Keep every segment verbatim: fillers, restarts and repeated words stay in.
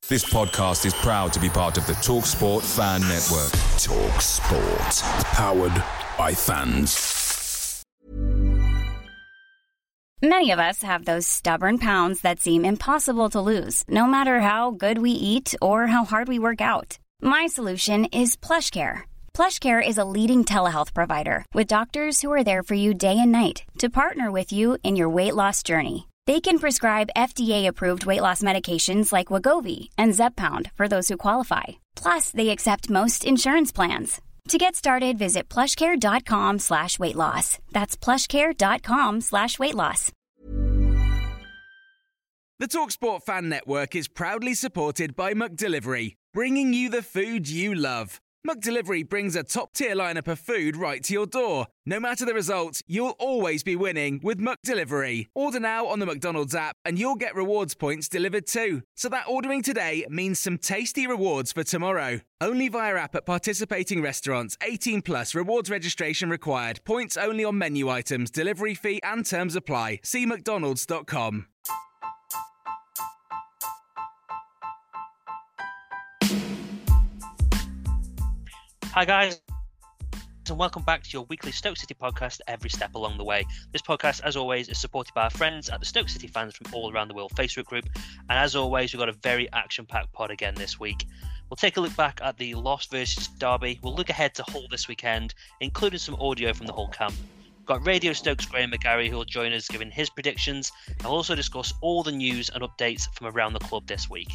This podcast is proud to be part of the TalkSport Fan Network. TalkSport. Powered by fans. Many of us have those stubborn pounds that seem impossible to lose, no matter how good we eat or how hard we work out. My solution is PlushCare. PlushCare is a leading telehealth provider with doctors who are there for you day and night to partner with you in your weight loss journey. They can prescribe F D A-approved weight loss medications like Wegovy and Zepbound for those who qualify. Plus, they accept most insurance plans. To get started, visit plushcare.com slash weight loss. That's plushcare.com slash weight loss. The TalkSport Fan Network is proudly supported by McDelivery, bringing you the food you love. McDelivery brings a top-tier lineup of food right to your door. No matter the result, you'll always be winning with McDelivery. Order now on the McDonald's app and you'll get rewards points delivered too. So that ordering today means some tasty rewards for tomorrow. Only via app at participating restaurants. eighteen plus, rewards registration required. Points only on menu items, delivery fee and terms apply. See mcdonalds dot com. Hi guys, and welcome back to your weekly Stoke City podcast, Every Step Along the Way. This podcast, as always, is supported by our friends at the Stoke City Fans from all around the world Facebook group. And as always, we've got a very action-packed pod again this week. We'll take a look back at the Lost versus Derby. We'll look ahead to Hull this weekend, including some audio from the Hull camp. We've got Radio Stoke's Graham McGarry, who will join us giving his predictions. And we'll also discuss all the news and updates from around the club this week.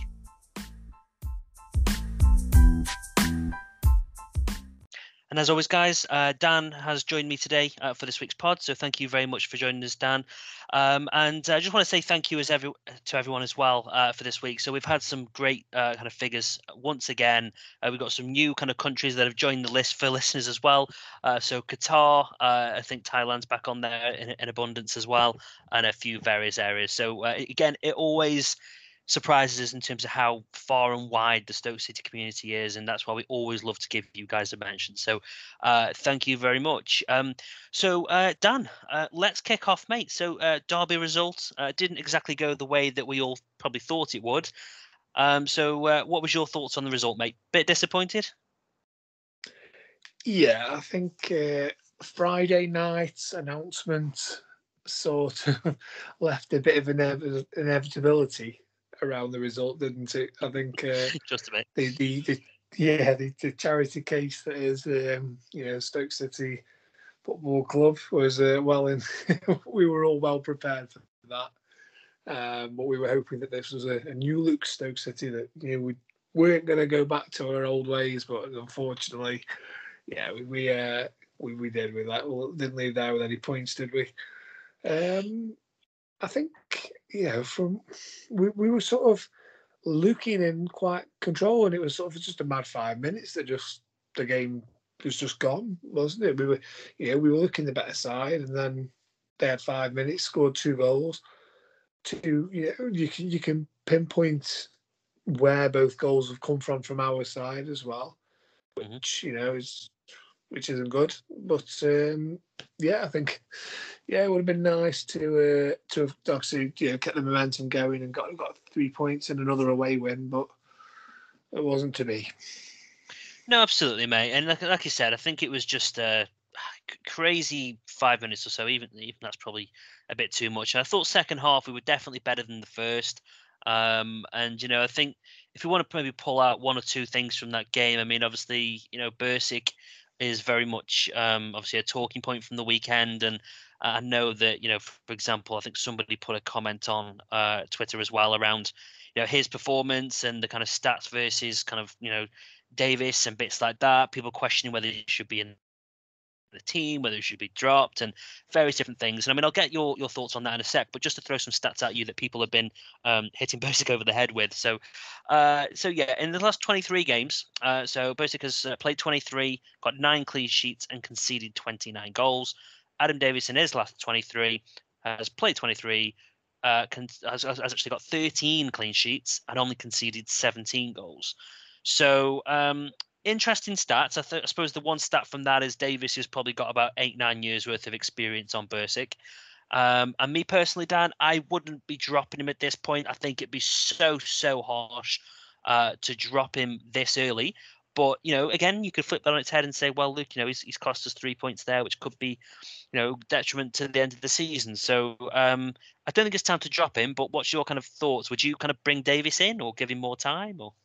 And as always, guys, uh, Dan has joined me today uh, for this week's pod. So thank you very much for joining us, Dan. Um, and I just want to say thank you as every, to everyone as well uh, for this week. So we've had some great uh, kind of figures once again. Uh, we've got some new kind of countries that have joined the list for listeners as well. Uh, so Qatar, uh, I think Thailand's back on there in, in abundance as well, and a few various areas. So uh, again, it always surprises us in terms of how far and wide the Stoke City community is, and that's why we always love to give you guys a mention. So uh, thank you very much. Um, so uh, Dan, uh, let's kick off, mate. So uh, Derby result uh, didn't exactly go the way that we all probably thought it would. Um, so uh, what was your thoughts on the result, mate? Bit disappointed? Yeah, I think uh, Friday night's announcement sort of left a bit of inev- inevitability around the result, didn't it? I think uh, just a bit. The, the, the yeah the, the charity case that is um, you know Stoke City Football Club was uh, well in. We were all well prepared for that, um, but we were hoping that this was a, a new look Stoke City, that you know we weren't going to go back to our old ways. But unfortunately, yeah, we we uh, we, we did with that. We didn't leave there with any points, did we? Um, I think, you know, from we, we were sort of looking in quite control, and it was sort of just a mad five minutes that just the game was just gone, wasn't it? We were, you know, we were looking the better side, and then they had five minutes, scored two goals. Two, you know, you can you can pinpoint where both goals have come from from our side as well, which mm-hmm. you know is which isn't good. But um, yeah, I think. Yeah, it would have been nice to uh, to have actually you know, kept the momentum going and got got three points and another away win, but it wasn't to be. No, absolutely, mate. And like, like you said, I think it was just a crazy five minutes or so. Even even that's probably a bit too much. I thought second half we were definitely better than the first. Um, and you know, I think if we want to maybe pull out one or two things from that game, I mean, obviously, you know, Bursik is very much um, obviously a talking point from the weekend, and I know that, you know, for example, I think somebody put a comment on uh, Twitter as well around, you know, his performance and the kind of stats versus kind of, you know, Davis and bits like that. People questioning whether he should be in the team, whether he should be dropped, and various different things. And I mean, I'll get your, your thoughts on that in a sec, but just to throw some stats at you that people have been um, hitting Bursik over the head with. So, uh, so yeah, in the last twenty-three games, uh, so Bursik has uh, played twenty-three, got nine clean sheets and conceded twenty-nine goals. Adam Davis in his last twenty-three has played twenty-three, uh, con- has, has actually got thirteen clean sheets and only conceded seventeen goals. So um, interesting stats. I, th- I suppose the one stat from that is Davis has probably got about eight, nine years worth of experience on Bursik. Um, and me personally, Dan, I wouldn't be dropping him at this point. I think it'd be so, so harsh uh, to drop him this early. But, you know, again, you could flip that on its head and say, well, look, you know, he's, he's cost us three points there, which could be, you know, detriment to the end of the season. So um, I don't think it's time to drop him. But what's your kind of thoughts? Would you kind of bring Davies in or give him more time? Or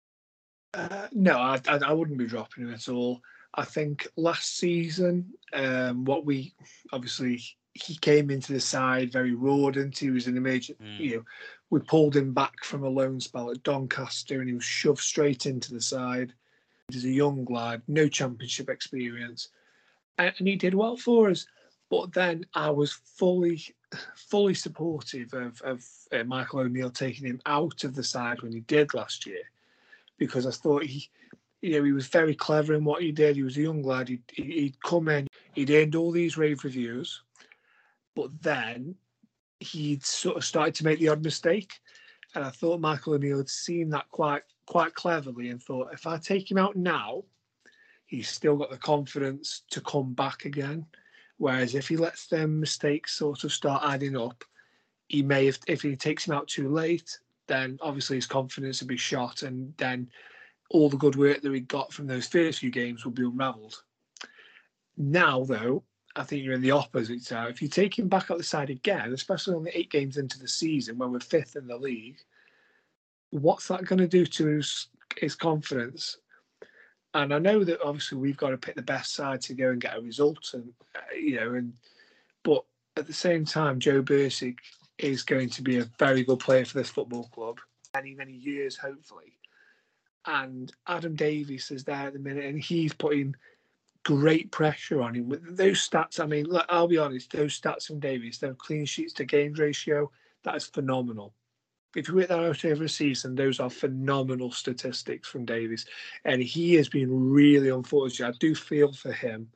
uh, no, I, I I wouldn't be dropping him at all. I think last season, um, what we obviously he came into the side very rodent. He was an emergent, mm. you know, we pulled him back from a loan spell at Doncaster, and he was shoved straight into the side. He's a young lad, no championship experience, and he did well for us. But then I was fully, fully supportive of, of uh, Michael O'Neill taking him out of the side when he did last year, because I thought he, you know, he was very clever in what he did. He was a young lad. He'd, he'd come in, he'd earned all these rave reviews, but then he'd sort of started to make the odd mistake. And I thought Michael O'Neill had seen that quite quite cleverly and thought, if I take him out now, he's still got the confidence to come back again. Whereas if he lets them mistakes sort of start adding up, he may have, if he takes him out too late, then obviously his confidence will be shot, and then all the good work that he got from those first few games will be unravelled. Now, though, I think you're in the opposite side. If you take him back out the side again, especially only eight games into the season when we're fifth in the league, what's that going to do to his, his confidence? And I know that obviously we've got to pick the best side to go and get a result, and uh, you know, and but at the same time, Joe Bursik is going to be a very good player for this football club, many many years hopefully. And Adam Davies is there at the minute, and he's putting great pressure on him with those stats. I mean, look, I'll be honest, those stats from Davies, their clean sheets to games ratio, that is phenomenal. If you work that out over a season, those are phenomenal statistics from Davies. And he has been really unfortunate. I do feel for him.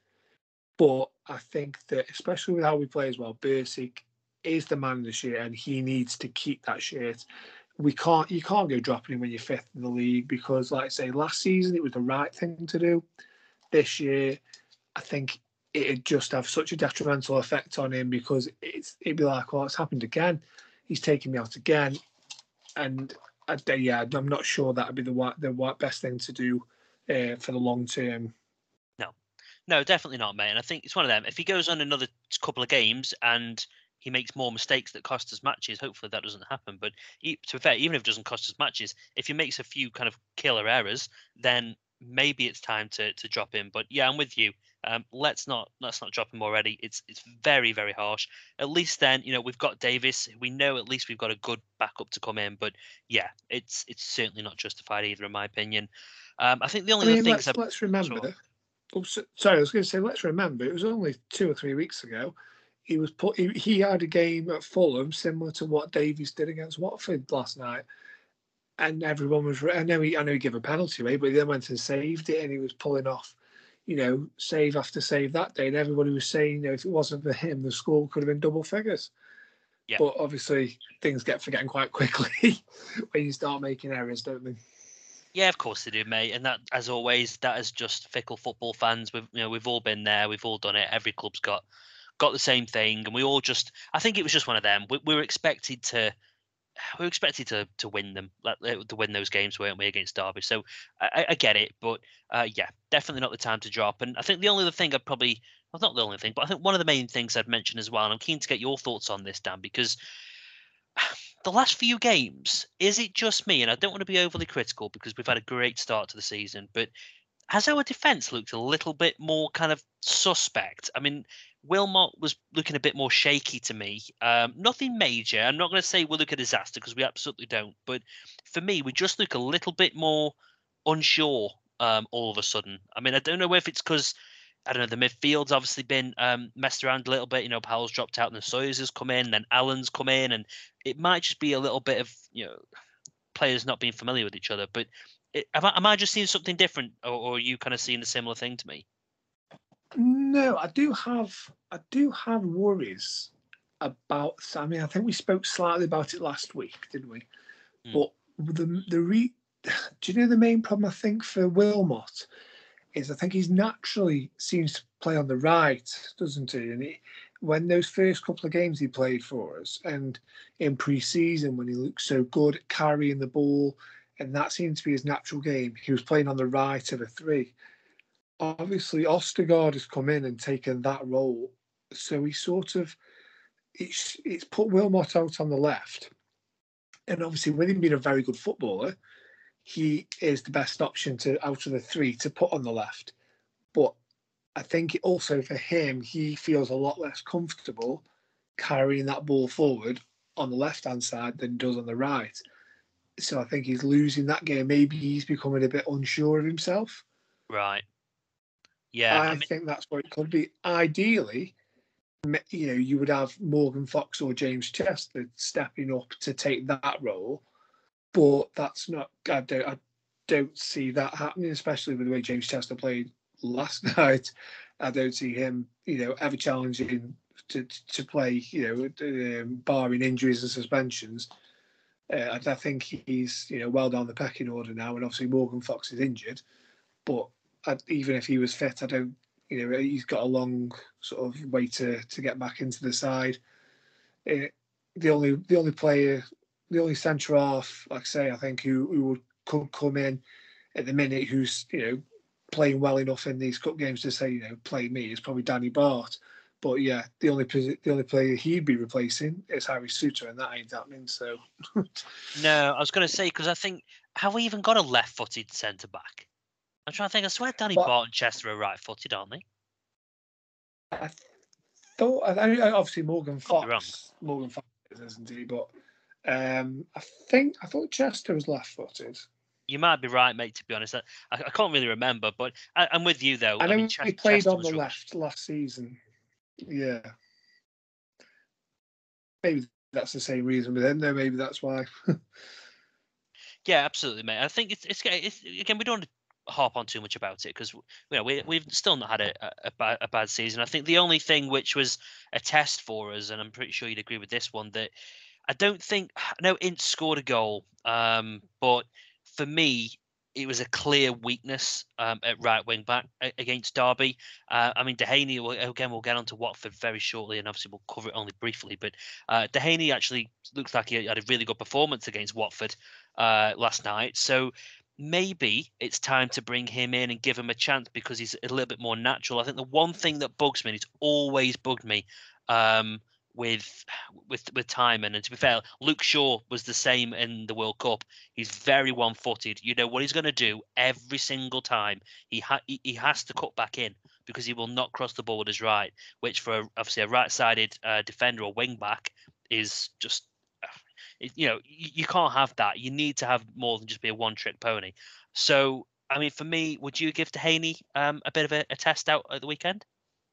But I think that, especially with how we play as well, Bursik is the man of the shirt, and he needs to keep that shirt. We can't, you can't go dropping him when you're fifth in the league, because, like I say, last season it was the right thing to do. This year, I think it'd just have such a detrimental effect on him, because it's it'd be like, well, it's happened again. He's taking me out again. And I, yeah, I'm not sure that would be the the best thing to do uh, for the long term. No, no, definitely not, mate. And I think it's one of them. If he goes on another couple of games and he makes more mistakes that cost us matches, hopefully that doesn't happen. But he, to be fair, even if it doesn't cost us matches, if he makes a few kind of killer errors, then maybe it's time to to drop him. But yeah, I'm with you. Um, let's not let's not drop him already. It's it's very very harsh. At least then, you know, we've got Davies. We know at least we've got a good backup to come in. But yeah, it's it's certainly not justified either, in my opinion. Um, I think the only I mean, other things let's, let's remember. Sure. Oh, sorry, I was going to say let's remember. It was only two or three weeks ago. He was put. He, he had a game at Fulham similar to what Davies did against Watford last night. And everyone was. I know he. I know he gave a penalty away, but he then went and saved it, and he was pulling off, you know, save after save that day. And everybody was saying, you know, if it wasn't for him, the score could have been double figures. Yeah. But obviously, things get forgotten quite quickly when you start making errors, don't they? Yeah, of course they do, mate. And that, as always, that is just fickle football fans. We've, you know, we've all been there. We've all done it. Every club's got got the same thing, and we all just. I think it was just one of them. We, we were expected to. We were expected to to win them, to win those games, weren't we, against Derby? So I, I get it, but uh, yeah, definitely not the time to drop. And I think the only other thing I'd probably, well, not the only thing, but I think one of the main things I'd mention as well, and I'm keen to get your thoughts on this, Dan, because the last few games, is it just me? And I don't want to be overly critical because we've had a great start to the season, but has our defence looked a little bit more kind of suspect? I mean, Wilmot was looking a bit more shaky to me. Um, nothing major. I'm not going to say we look a disaster because we absolutely don't. But for me, we just look a little bit more unsure um, all of a sudden. I mean, I don't know if it's because, I don't know, the midfield's obviously been um, messed around a little bit. You know, Powell's dropped out and the Sawyers has come in, then Allen's come in. And it might just be a little bit of, you know, players not being familiar with each other. But it, am, I, am I just seeing something different, or, or are you kind of seeing a similar thing to me? No, I do have I do have worries about. I mean, I think we spoke slightly about it last week, didn't we? Mm. But the the re, do you know the main problem I think for Wilmot is I think he's naturally seems to play on the right, doesn't he? And he, when those first couple of games he played for us, and in pre-season when he looked so good at carrying the ball and that seemed to be his natural game. He was playing on the right of a three. Obviously, Ostergaard has come in and taken that role, so he sort of it's it's put Wilmot out on the left, and obviously with him being a very good footballer, he is the best option to out of the three to put on the left. But I think also for him, he feels a lot less comfortable carrying that ball forward on the left-hand side than he does on the right. So I think he's losing that game. Maybe he's becoming a bit unsure of himself. Right. Yeah. I, I mean... think that's what it could be. Ideally, you know, you would have Morgan Fox or James Chester stepping up to take that role, but that's not. I don't. I don't see that happening, especially with the way James Chester played last night. I don't see him, you know, ever challenging to to play, you know, um, barring injuries and suspensions. Uh, I think he's, you know, well down the pecking order now, and obviously Morgan Fox is injured. But I, even if he was fit, I don't, you know, he's got a long sort of way to, to get back into the side. Uh, the only the only player, the only centre half, like I say, I think who who would could come in at the minute, who's, you know, playing well enough in these cup games to say, you know, play me, is probably Danny Bart. But yeah, the only the only player he'd be replacing is Harry Suter, and that ain't happening. So no, I was going to say, because I think, have we even got a left-footed centre back? I'm trying to think. I swear Danny but, Bart and Chester are right-footed, aren't they? I thought, I, I, obviously Morgan Fox, Morgan Fox isn't he? But um, I think I thought Chester was left-footed. You might be right, mate. To be honest, I, I can't really remember, but I, I'm with you though. I know I mean, Ch- Ch- he played Chester on the rubbish. left last season. Yeah, maybe that's the same reason with him. No, maybe that's why. Yeah, absolutely, mate. I think it's, it's it's again, we don't want to harp on too much about it because, you know, we we've still not had a, a, bad, a bad season. I think the only thing which was a test for us, and I'm pretty sure you'd agree with this one, that I don't think I know Ince scored a goal, um, but for me, it was a clear weakness um, at right wing back against Derby. Uh, I mean, Dehaney, again, we'll get on to Watford very shortly, and obviously we'll cover it only briefly. But uh, Dehaney actually looks like he had a really good performance against Watford uh, last night. So maybe it's time to bring him in and give him a chance because he's a little bit more natural. I think the one thing that bugs me, and it's always bugged me, um, with with with Tymon, and to be fair, Luke Shaw was the same in the World Cup. He's very one-footed. You know what he's going to do every single time. He ha- he, he has to cut back in because he will not cross the ball with his right, which for a, obviously a right-sided uh, defender or wing back is just, you know, you, you can't have that. You need to have more than just be a one-trick pony. So, I mean, for me, would you give Dehaney um, a bit of a, a test out at the weekend?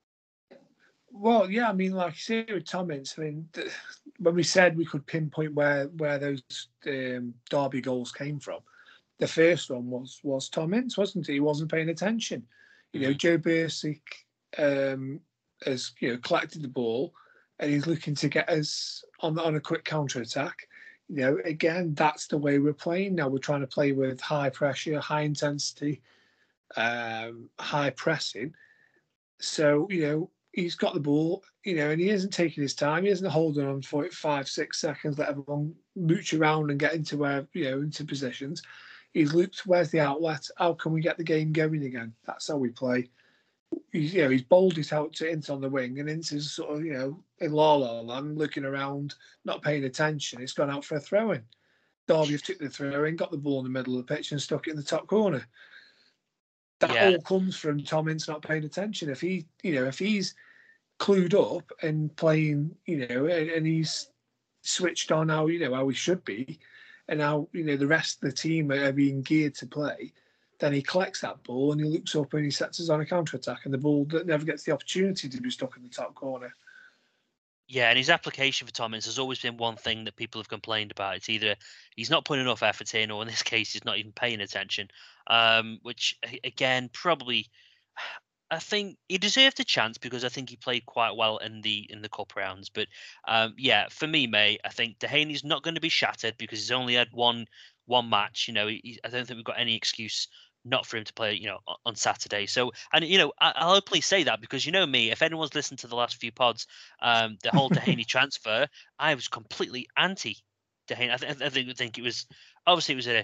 Well, yeah, I mean, like you say with Tommins, I mean, th- when we said we could pinpoint where where those um, Derby goals came from, the first one was was Tommins, wasn't he? He wasn't paying attention. You know, Joe Bursik um, has, you know, collected the ball and he's looking to get us on on a quick counter attack. You know, again, that's the way we're playing now. We're trying to play with high pressure, high intensity, um, high pressing. So, you know, he's got the ball, you know, and he isn't taking his time. He isn't holding on for it five, six seconds, let everyone mooch around and get into where, you know, into positions. He's looked, where's the outlet? How can we get the game going again? That's how we play. He's, you know, he's bowled it out to Ince on the wing, and Ince is sort of, you know, in la la land, looking around, not paying attention. It's gone out for a throw in. Derby have took the throw in, got the ball in the middle of the pitch, and stuck it in the top corner. That yeah. all comes from Tom Ince not paying attention. If he, you know, if he's clued up and playing, you know, and, and he's switched on how, you know, how he should be, and how, you know, the rest of the team are being geared to play, then he collects that ball and he looks up and he sets us on a counter attack, and the ball that never gets the opportunity to be stuck in the top corner. Yeah, and his application for Tom Ince has always been one thing that people have complained about. It's either he's not putting enough effort in, or in this case, he's not even paying attention. Um, which again, probably, I think he deserved a chance because I think he played quite well in the in the cup rounds. But um, yeah, for me, mate, I think Dehaney's not going to be shattered because he's only had one one match. You know, he, I don't think we've got any excuse not for him to play, you know, on Saturday. So, and you know, I, I'll openly say that because, you know me, if anyone's listened to the last few pods, um, the whole Dehaney transfer, I was completely anti Dehaney. I, th- I think I think it was obviously it was a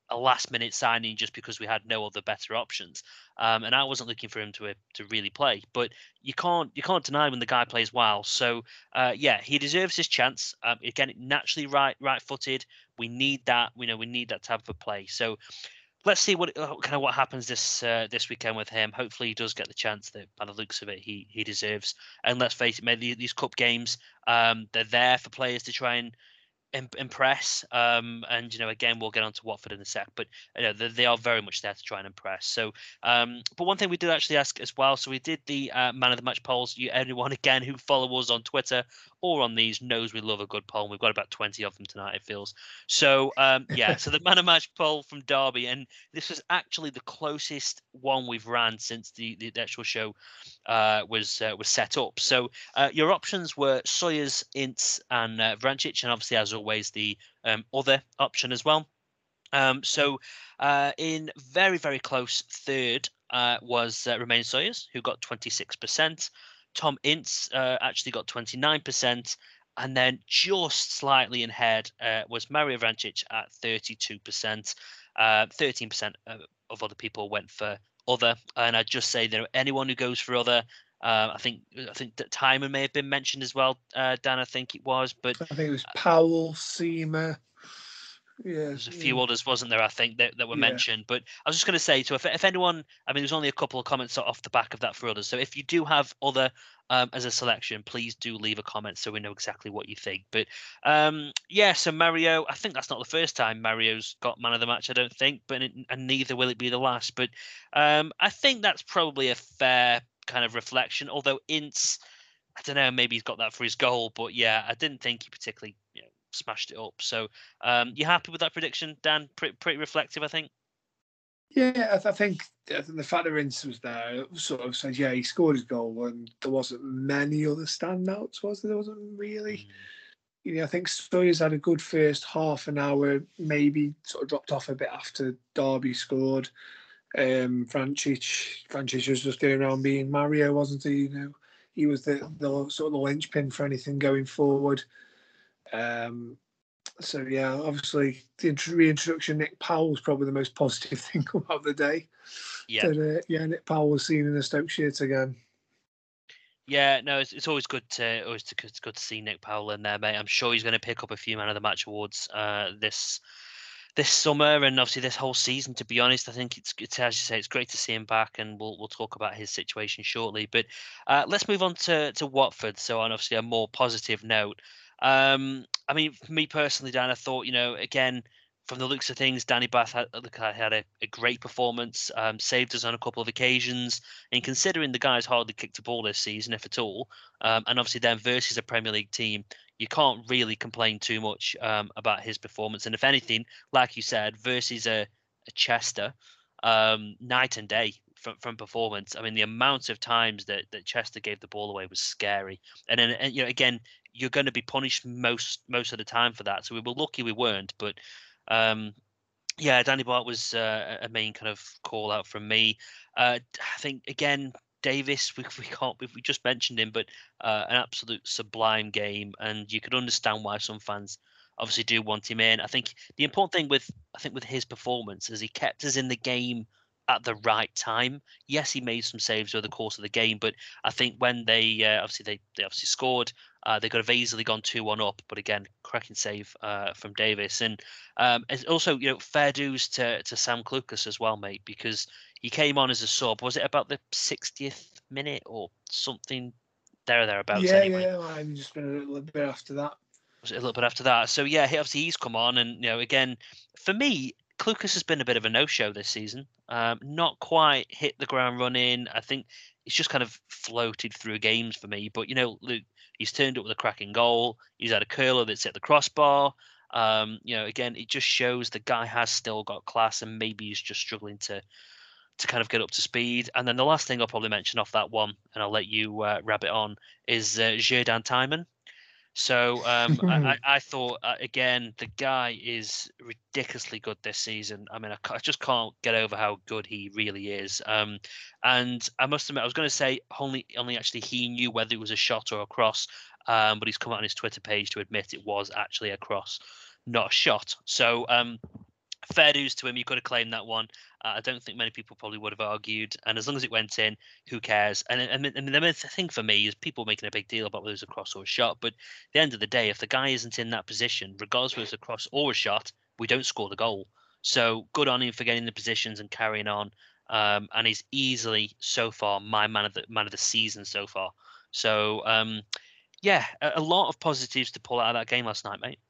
a last minute signing just because we had no other better options. Um, and I wasn't looking for him to uh, to really play, but you can't you can't deny when the guy plays well. So uh, yeah, he deserves his chance. Um, again, naturally right right footed. We need that. We know we need that type of play. So let's see what uh, kind of what happens this uh, this weekend with him. Hopefully, he does get the chance that, by the looks of it, he he deserves. And let's face it, maybe these cup games, um, they're there for players to try and impress. Um, and you know, again, we'll get on to Watford in a sec, but you know, they, they are very much there to try and impress. So, um, but one thing we did actually ask as well. So we did the uh, man of the match polls. You, anyone again who follow us on Twitter or on these knows we love a good poll. And we've got about twenty of them tonight, it feels. So um, yeah, so the man of match poll from Derby, and this was actually the closest one we've ran since the, the actual show uh, was uh, was set up. So uh, your options were Sawyers, Ince, and uh, Vrancic, and obviously, as always, the um, other option as well. Um, so uh, in very, very close third uh, was uh, Romain Sawyers, who got twenty-six percent. Tom Ince uh, actually got twenty-nine percent. And then just slightly in head uh, was Mario Vrancic at thirty-two percent. Uh, thirteen percent of other people went for other. And I'd just say that anyone who goes for other, Uh, I think I think that Timon may have been mentioned as well, uh, Dan. I think it was, but I think it was Powell, Seamer. Yeah, there's a few yeah. others, wasn't there? I think that, that were Yeah. mentioned. But I was just going to say, so if if anyone, I mean, there's only a couple of comments off the back of that for others. So if you do have other um, as a selection, please do leave a comment so we know exactly what you think. But um, yeah, so Mario, I think that's not the first time Mario's got man of the match. I don't think, but it, and neither will it be the last. But um, I think that's probably a fair kind of reflection. Although Ince, I don't know, maybe he's got that for his goal, but yeah, I didn't think he particularly, you know, smashed it up. So um, you happy with that prediction, Dan? Pretty, pretty reflective, I think. Yeah, I, th- I think the fact that Ince was there sort of said, yeah, he scored his goal, and there wasn't many other standouts, was there? There wasn't really. Mm. You know, I think Sawyers had a good first half an hour, maybe sort of dropped off a bit after Derby scored. Um, Vrancic, Vrancic was just going around being Mario, wasn't he? You know, he was the, the sort of the linchpin for anything going forward. Um, so yeah, obviously the reintroduction, Nick Powell was probably the most positive thing about the day. Yeah, that, uh, yeah, Nick Powell was seen in a Stoke shirt again. Yeah, no, it's, it's always good to always to, it's good to see Nick Powell in there, mate. I'm sure he's going to pick up a few man of the match awards uh, this. this summer and obviously this whole season. To be honest, I think it's, it's as you say, it's great to see him back, and we'll we'll talk about his situation shortly. But uh, let's move on to to Watford. So on obviously a more positive note. Um, I mean, for me personally, Dan, I thought, you know, again, from the looks of things, Danny Batth had, had a, a great performance, um, saved us on a couple of occasions. And considering the guy's hardly kicked a ball this season, if at all, um, and obviously then versus a Premier League team, you can't really complain too much um, about his performance. And if anything, like you said, versus a, a Chester, um, night and day from, from performance. I mean, the amount of times that, that Chester gave the ball away was scary. And then, and, you know, again, you're going to be punished most most of the time for that. So we were lucky we weren't. But um, yeah, Danny Batth was uh, a main kind of call out from me. Uh, I think, again, Davis, we, we can't, we just mentioned him, but uh, an absolute sublime game, and you could understand why some fans obviously do want him in. I think the important thing with, I think with his performance is he kept us in the game at the right time. Yes, he made some saves over the course of the game, but I think when they uh, obviously they, they obviously scored, uh, they could have easily gone two one up. But again, cracking save uh, from Davis, and um, it's also, you know, fair dues to to Sam Clucas as well, mate, because he came on as a sub. Was it about the sixtieth minute or something there or thereabouts? Yeah, anyway? yeah, well, I've just been a little bit after that. Was it a little bit after that? So yeah, he, obviously he's come on, and you know, again, for me, Clucas has been a bit of a no-show this season. Um, not quite hit the ground running. I think it's just kind of floated through games for me. But, you know, Luke, he's turned up with a cracking goal. He's had a curler that's hit the crossbar. Um, you know, again, it just shows the guy has still got class, and maybe he's just struggling to to kind of get up to speed. And then the last thing I'll probably mention off that one, and I'll let you uh, wrap it on, is uh, Xherdan Timon. So um, I, I thought, uh, again, the guy is ridiculously good this season. I mean, I, I just can't get over how good he really is. Um, and I must admit, I was going to say only, only actually he knew whether it was a shot or a cross, um, but he's come out on his Twitter page to admit it was actually a cross, not a shot. So um, fair dues to him. You could have claimed that one. Uh, I don't think many people probably would have argued. And as long as it went in, who cares? And I mean, I mean, the thing for me is people making a big deal about whether it was a cross or a shot. But at the end of the day, if the guy isn't in that position, regardless whether it's a cross or a shot, we don't score the goal. So good on him for getting the positions and carrying on. Um, and he's easily so far my man of the man of the season so far. So um, yeah, a, a lot of positives to pull out of that game last night, mate.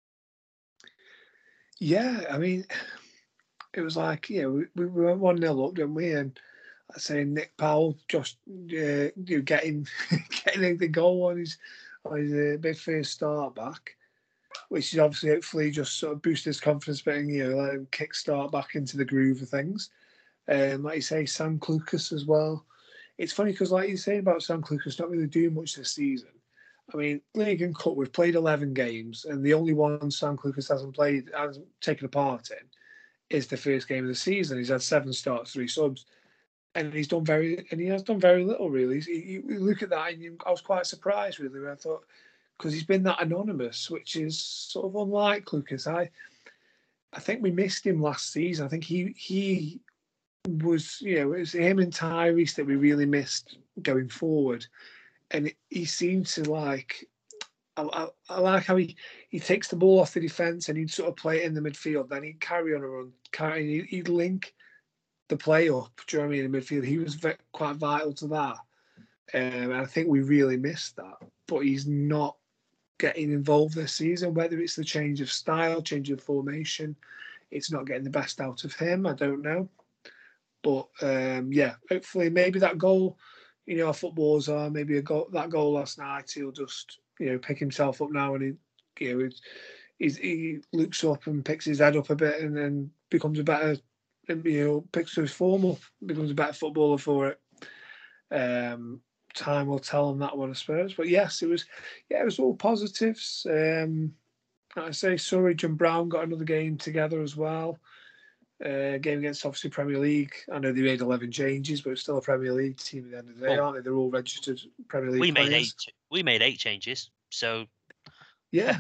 Yeah, I mean, it was like, yeah, we, we went one nil up, didn't we? And I say Nick Powell just uh, you know, getting getting the goal on his on his uh, big first start back, which is obviously hopefully just sort of boost his confidence, but you know, let him kick start back into the groove of things. Um, like you say, Sam Clucas as well. It's funny because, like you say about Sam Clucas, not really doing much this season. I mean, League and Cup, we've played eleven games, and the only one Sam Clucas hasn't played, hasn't taken a part in, is the first game of the season. He's had seven starts, three subs, and he's done very, and he has done very little really. You, you look at that, and you, I was quite surprised really. I thought because he's been that anonymous, which is sort of unlike Clucas. I, I think we missed him last season. I think he he was, you know, it was him and Tyrese that we really missed going forward. And he seemed to like, I, I, I like how he, he takes the ball off the defence and he'd sort of play it in the midfield. Then he'd carry on a run, carry, he'd link the play up, do you know what I mean, in the midfield. He was ve- quite vital to that. Um, and I think we really missed that. But he's not getting involved this season, whether it's the change of style, change of formation. It's not getting the best out of him. I don't know. But um, yeah, hopefully maybe that goal, you know, footballers are maybe a goal, that goal last night, he'll just, you know, pick himself up now and he, you know, he's, he looks up and picks his head up a bit and then becomes a better, you know, picks his form up, becomes a better footballer for it. Um, time will tell on that one, I suppose. But yes, it was, yeah, it was all positives. Um, like I say, Surridge and Brown got another game together as well. Uh, game against obviously Premier League. I know they made eleven changes, but it's still a Premier League team at the end of the day, oh, aren't they? They're all registered Premier League we players. Made eight, we made eight changes, so yeah,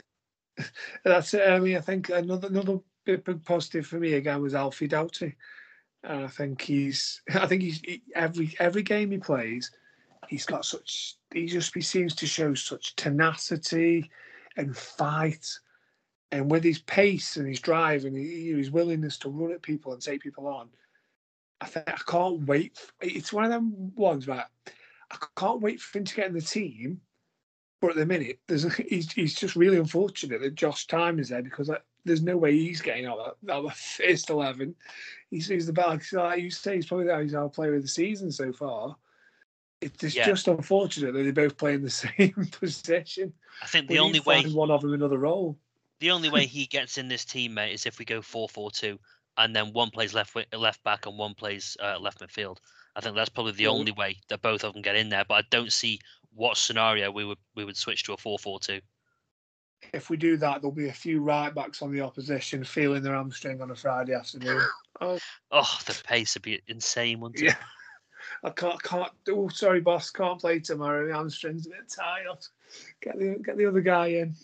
that's it. I mean, I think another another big, big positive for me again was Alfie Doughty, and I think he's, I think he's he, every every game he plays, he's got such, he just he seems to show such tenacity and fight. And with his pace and his drive and his willingness to run at people and take people on, I think I can't wait. It's one of them ones where I can't wait for him to get in the team. But at the minute, there's he's, he's just really unfortunate that Josh Time is there because like, there's no way he's getting out of that, that first eleven. He's, he's the best. Like you say, he's probably the, he's our player of the season so far. It's yeah. just unfortunate that they both play in the same position. I think the we only way one of them another role. The only way he gets in this team, mate, is if we go four four two and then one plays left left back and one plays uh, left midfield. I think that's probably the only way that both of them get in there. But I don't see what scenario we would we would switch to a four four two. If we do that, there'll be a few right backs on the opposition feeling their hamstring on a Friday afternoon. oh. oh, the pace would be insane, wouldn't it? Yeah. I can't, can't. Oh, sorry, boss, can't play tomorrow. My hamstring's a bit tired. Get the get the other guy in.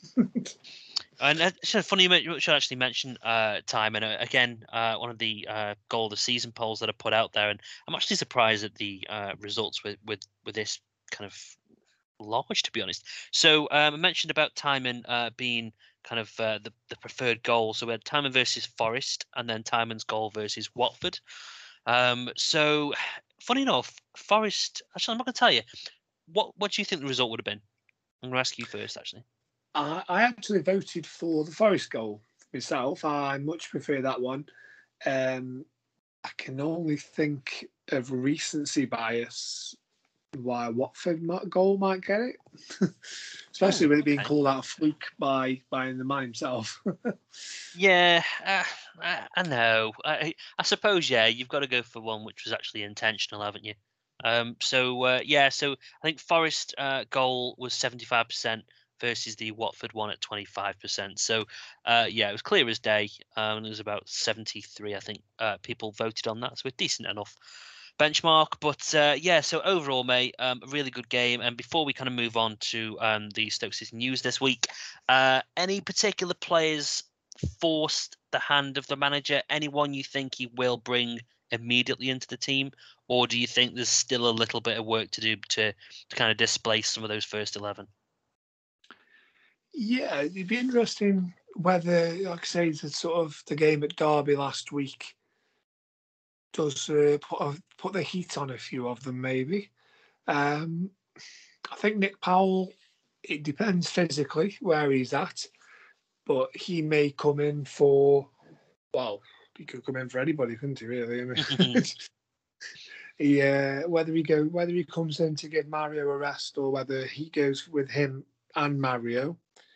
And it's funny you should actually mention uh, time. And uh, again, uh, one of the uh, goal of the season polls that are put out there, and I'm actually surprised at the uh, results with, with with this kind of large, to be honest. So um, I mentioned about Tymon uh, being kind of uh, the the preferred goal. So we had Tymon versus Forest, and then Tymon's goal versus Watford. Um, so funny enough, Forest. Actually, I'm not going to tell you. What what do you think the result would have been? I'm going to ask you first, actually. I, I actually voted for the Forest goal myself. I much prefer that one. Um, I can only think of recency bias why Watford goal might get it, especially oh, with it being okay. called out a fluke by by the man himself. yeah, uh, I, I know. I, I suppose yeah, you've got to go for one which was actually intentional, haven't you? Um, so uh, yeah, so I think Forest uh, goal was seventy-five percent. Versus the Watford one at twenty-five percent. So, uh, yeah, it was clear as day. Um, there was about seventy-three, I think, uh, people voted on that. So a decent enough benchmark. But, uh, yeah, so overall, mate, um, a really good game. And before we kind of move on to um, the Stoke City news this week, uh, any particular players forced the hand of the manager? Anyone you think he will bring immediately into the team, or do you think there's still a little bit of work to do to to kind of displace some of those first eleven? Yeah, it'd be interesting whether, like I say, the sort of the game at Derby last week does uh, put a, put the heat on a few of them, maybe. Um, I think Nick Powell, it depends physically where he's at, but he may come in for, well, he could come in for anybody, couldn't he? Really, I mean, he, uh, whether he go, whether he comes in to give Mario a rest, or whether he goes with him and Mario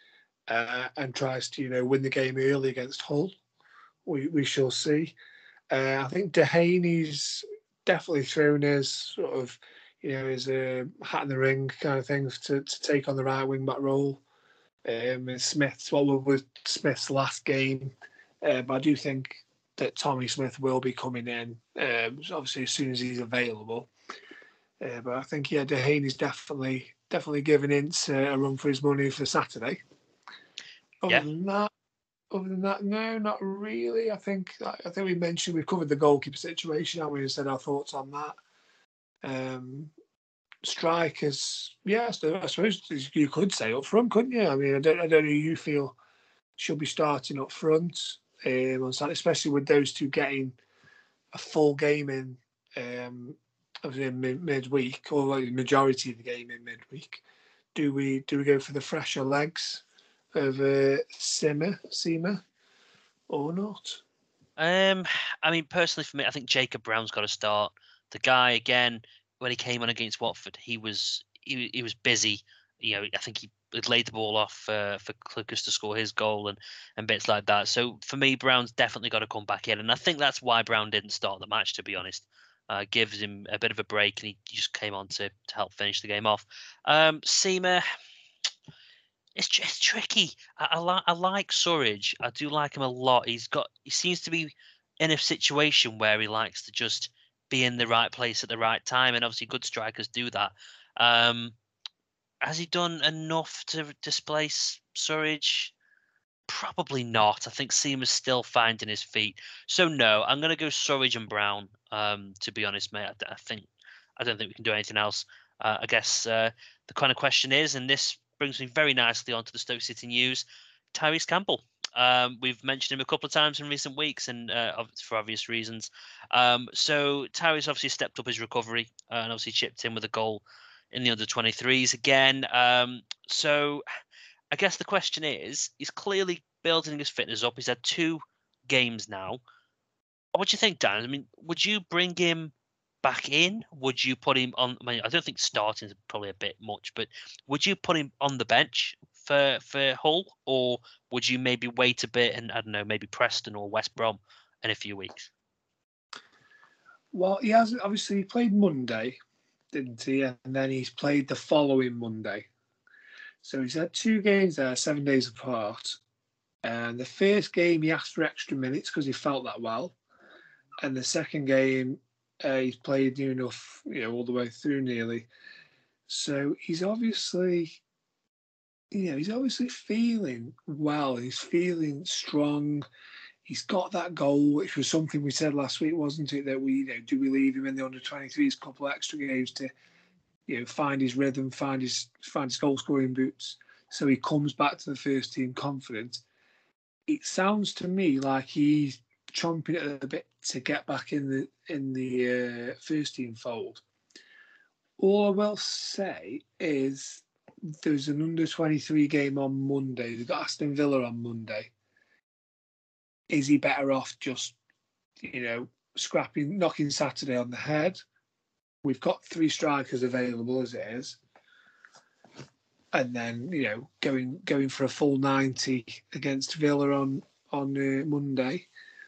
uh, and tries to, you know, win the game early against Hull, we we shall see. Uh, I think Dehaney's definitely thrown his sort of, you know, his uh, hat in the ring kind of thing to, to take on the right wing back role. Um, and Smith's, what well, was Smith's last game, uh, but I do think that Tommy Smith will be coming in, um, obviously as soon as he's available. Uh, but I think, yeah, Dehaney's definitely definitely giving Ince uh, a run for his money for Saturday. Other yeah. than that, Other than that, no, not really. I think I think we mentioned we've covered the goalkeeper situation, haven't we? And said our thoughts on that. Um, strikers, yeah, so I suppose you could say up front, couldn't you? I mean, I don't, I don't know who you feel should be starting up front um, on Saturday, especially with those two getting a full game in, um, in mid- midweek, or like the majority of the game in midweek. Do we do we go for the fresher legs of uh, Sima, Sima, or not? Um, I mean, personally for me, I think Jacob Brown's got to start. The guy, again, when he came on against Watford, he was he, he was busy. You know, I think he had laid the ball off uh, for Clucas to score his goal and, and bits like that. So for me, Brown's definitely got to come back in, and I think that's why Brown didn't start the match. To be honest, uh, gives him a bit of a break, and he just came on to to help finish the game off. Um, Sima. It's just tricky. I, I like I like Surridge. I do like him a lot. He's got he seems to be in a situation where he likes to just be in the right place at the right time, and obviously good strikers do that. Um, has he done enough to displace Surridge? Probably not. I think Seamer's still finding his feet. So no, I'm going to go Surridge and Brown. Um, to be honest, mate, I, I think I don't think we can do anything else. Uh, I guess uh, the kind of question is, and this brings me very nicely onto the Stoke City news, Tyrese Campbell. Um, we've mentioned him a couple of times in recent weeks, and uh, for obvious reasons. Um, so Tyrese obviously stepped up his recovery uh, and obviously chipped in with a goal in the under twenty-threes again. Um, so I guess the question is, he's clearly building his fitness up. He's had two games now. What do you think, Dan? I mean, would you bring him back in? Would you put him on? I mean, I don't think starting is probably a bit much, but would you put him on the bench for for Hull, or would you maybe wait a bit and I don't know, maybe Preston or West Brom in a few weeks? Well, he has obviously he played Monday, didn't he? And then he's played the following Monday. So he's had two games there, seven days apart. And the first game he asked for extra minutes because he felt that well, and the second game. Uh, he's played new enough, you know, all the way through nearly. So he's obviously, you know, he's obviously feeling well. He's feeling strong. He's got that goal, which was something we said last week, wasn't it? That we, you know, do we leave him in the under twenty-threes, a couple of extra games to, you know, find his rhythm, find his find his goal scoring boots, so he comes back to the first team confident. It sounds to me like he's chomping at the bit to get back in the in the uh, first team fold. All I will say is there's an under twenty-three game on Monday. They've got Aston Villa on Monday. Is he better off just, you know, scrapping, knocking Saturday on the head? We've got three strikers available as it is. And then, you know, going going for a full ninety against Villa on, on uh, Monday.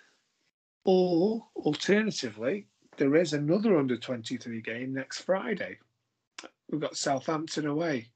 Or, alternatively, there is another under twenty-three game next Friday. We've got Southampton away.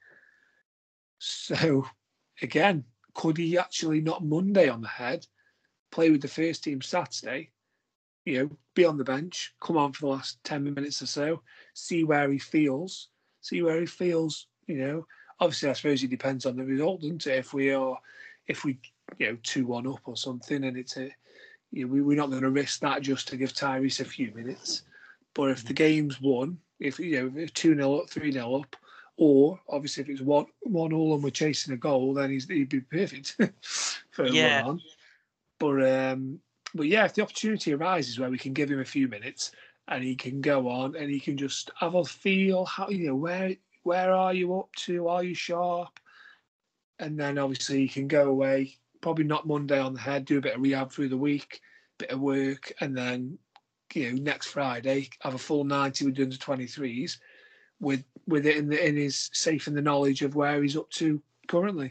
So, again, could he actually not Monday on the head, play with the first team Saturday, you know, be on the bench, come on for the last ten minutes or so, see where he feels, see where he feels, you know. Obviously, I suppose it depends on the result, doesn't it? If we are, if we you know, two one up or something, and it's a, you know, we, we're not going to risk that just to give Tyrese a few minutes. But if the game's won, if you know, two nil up, three nil up, or obviously if it's one one all and we're chasing a goal, then he's, he'd be perfect for a yeah. run on. But um, but yeah, if the opportunity arises where we can give him a few minutes and he can go on and he can just have a feel, how, you know, where where are you up to? Are you sharp? And then obviously he can go away, probably not Monday on the head, do a bit of rehab through the week, bit of work, and then, you know, next Friday have a full ninety with the under twenty-threes with with it in the in his safe in the knowledge of where he's up to currently.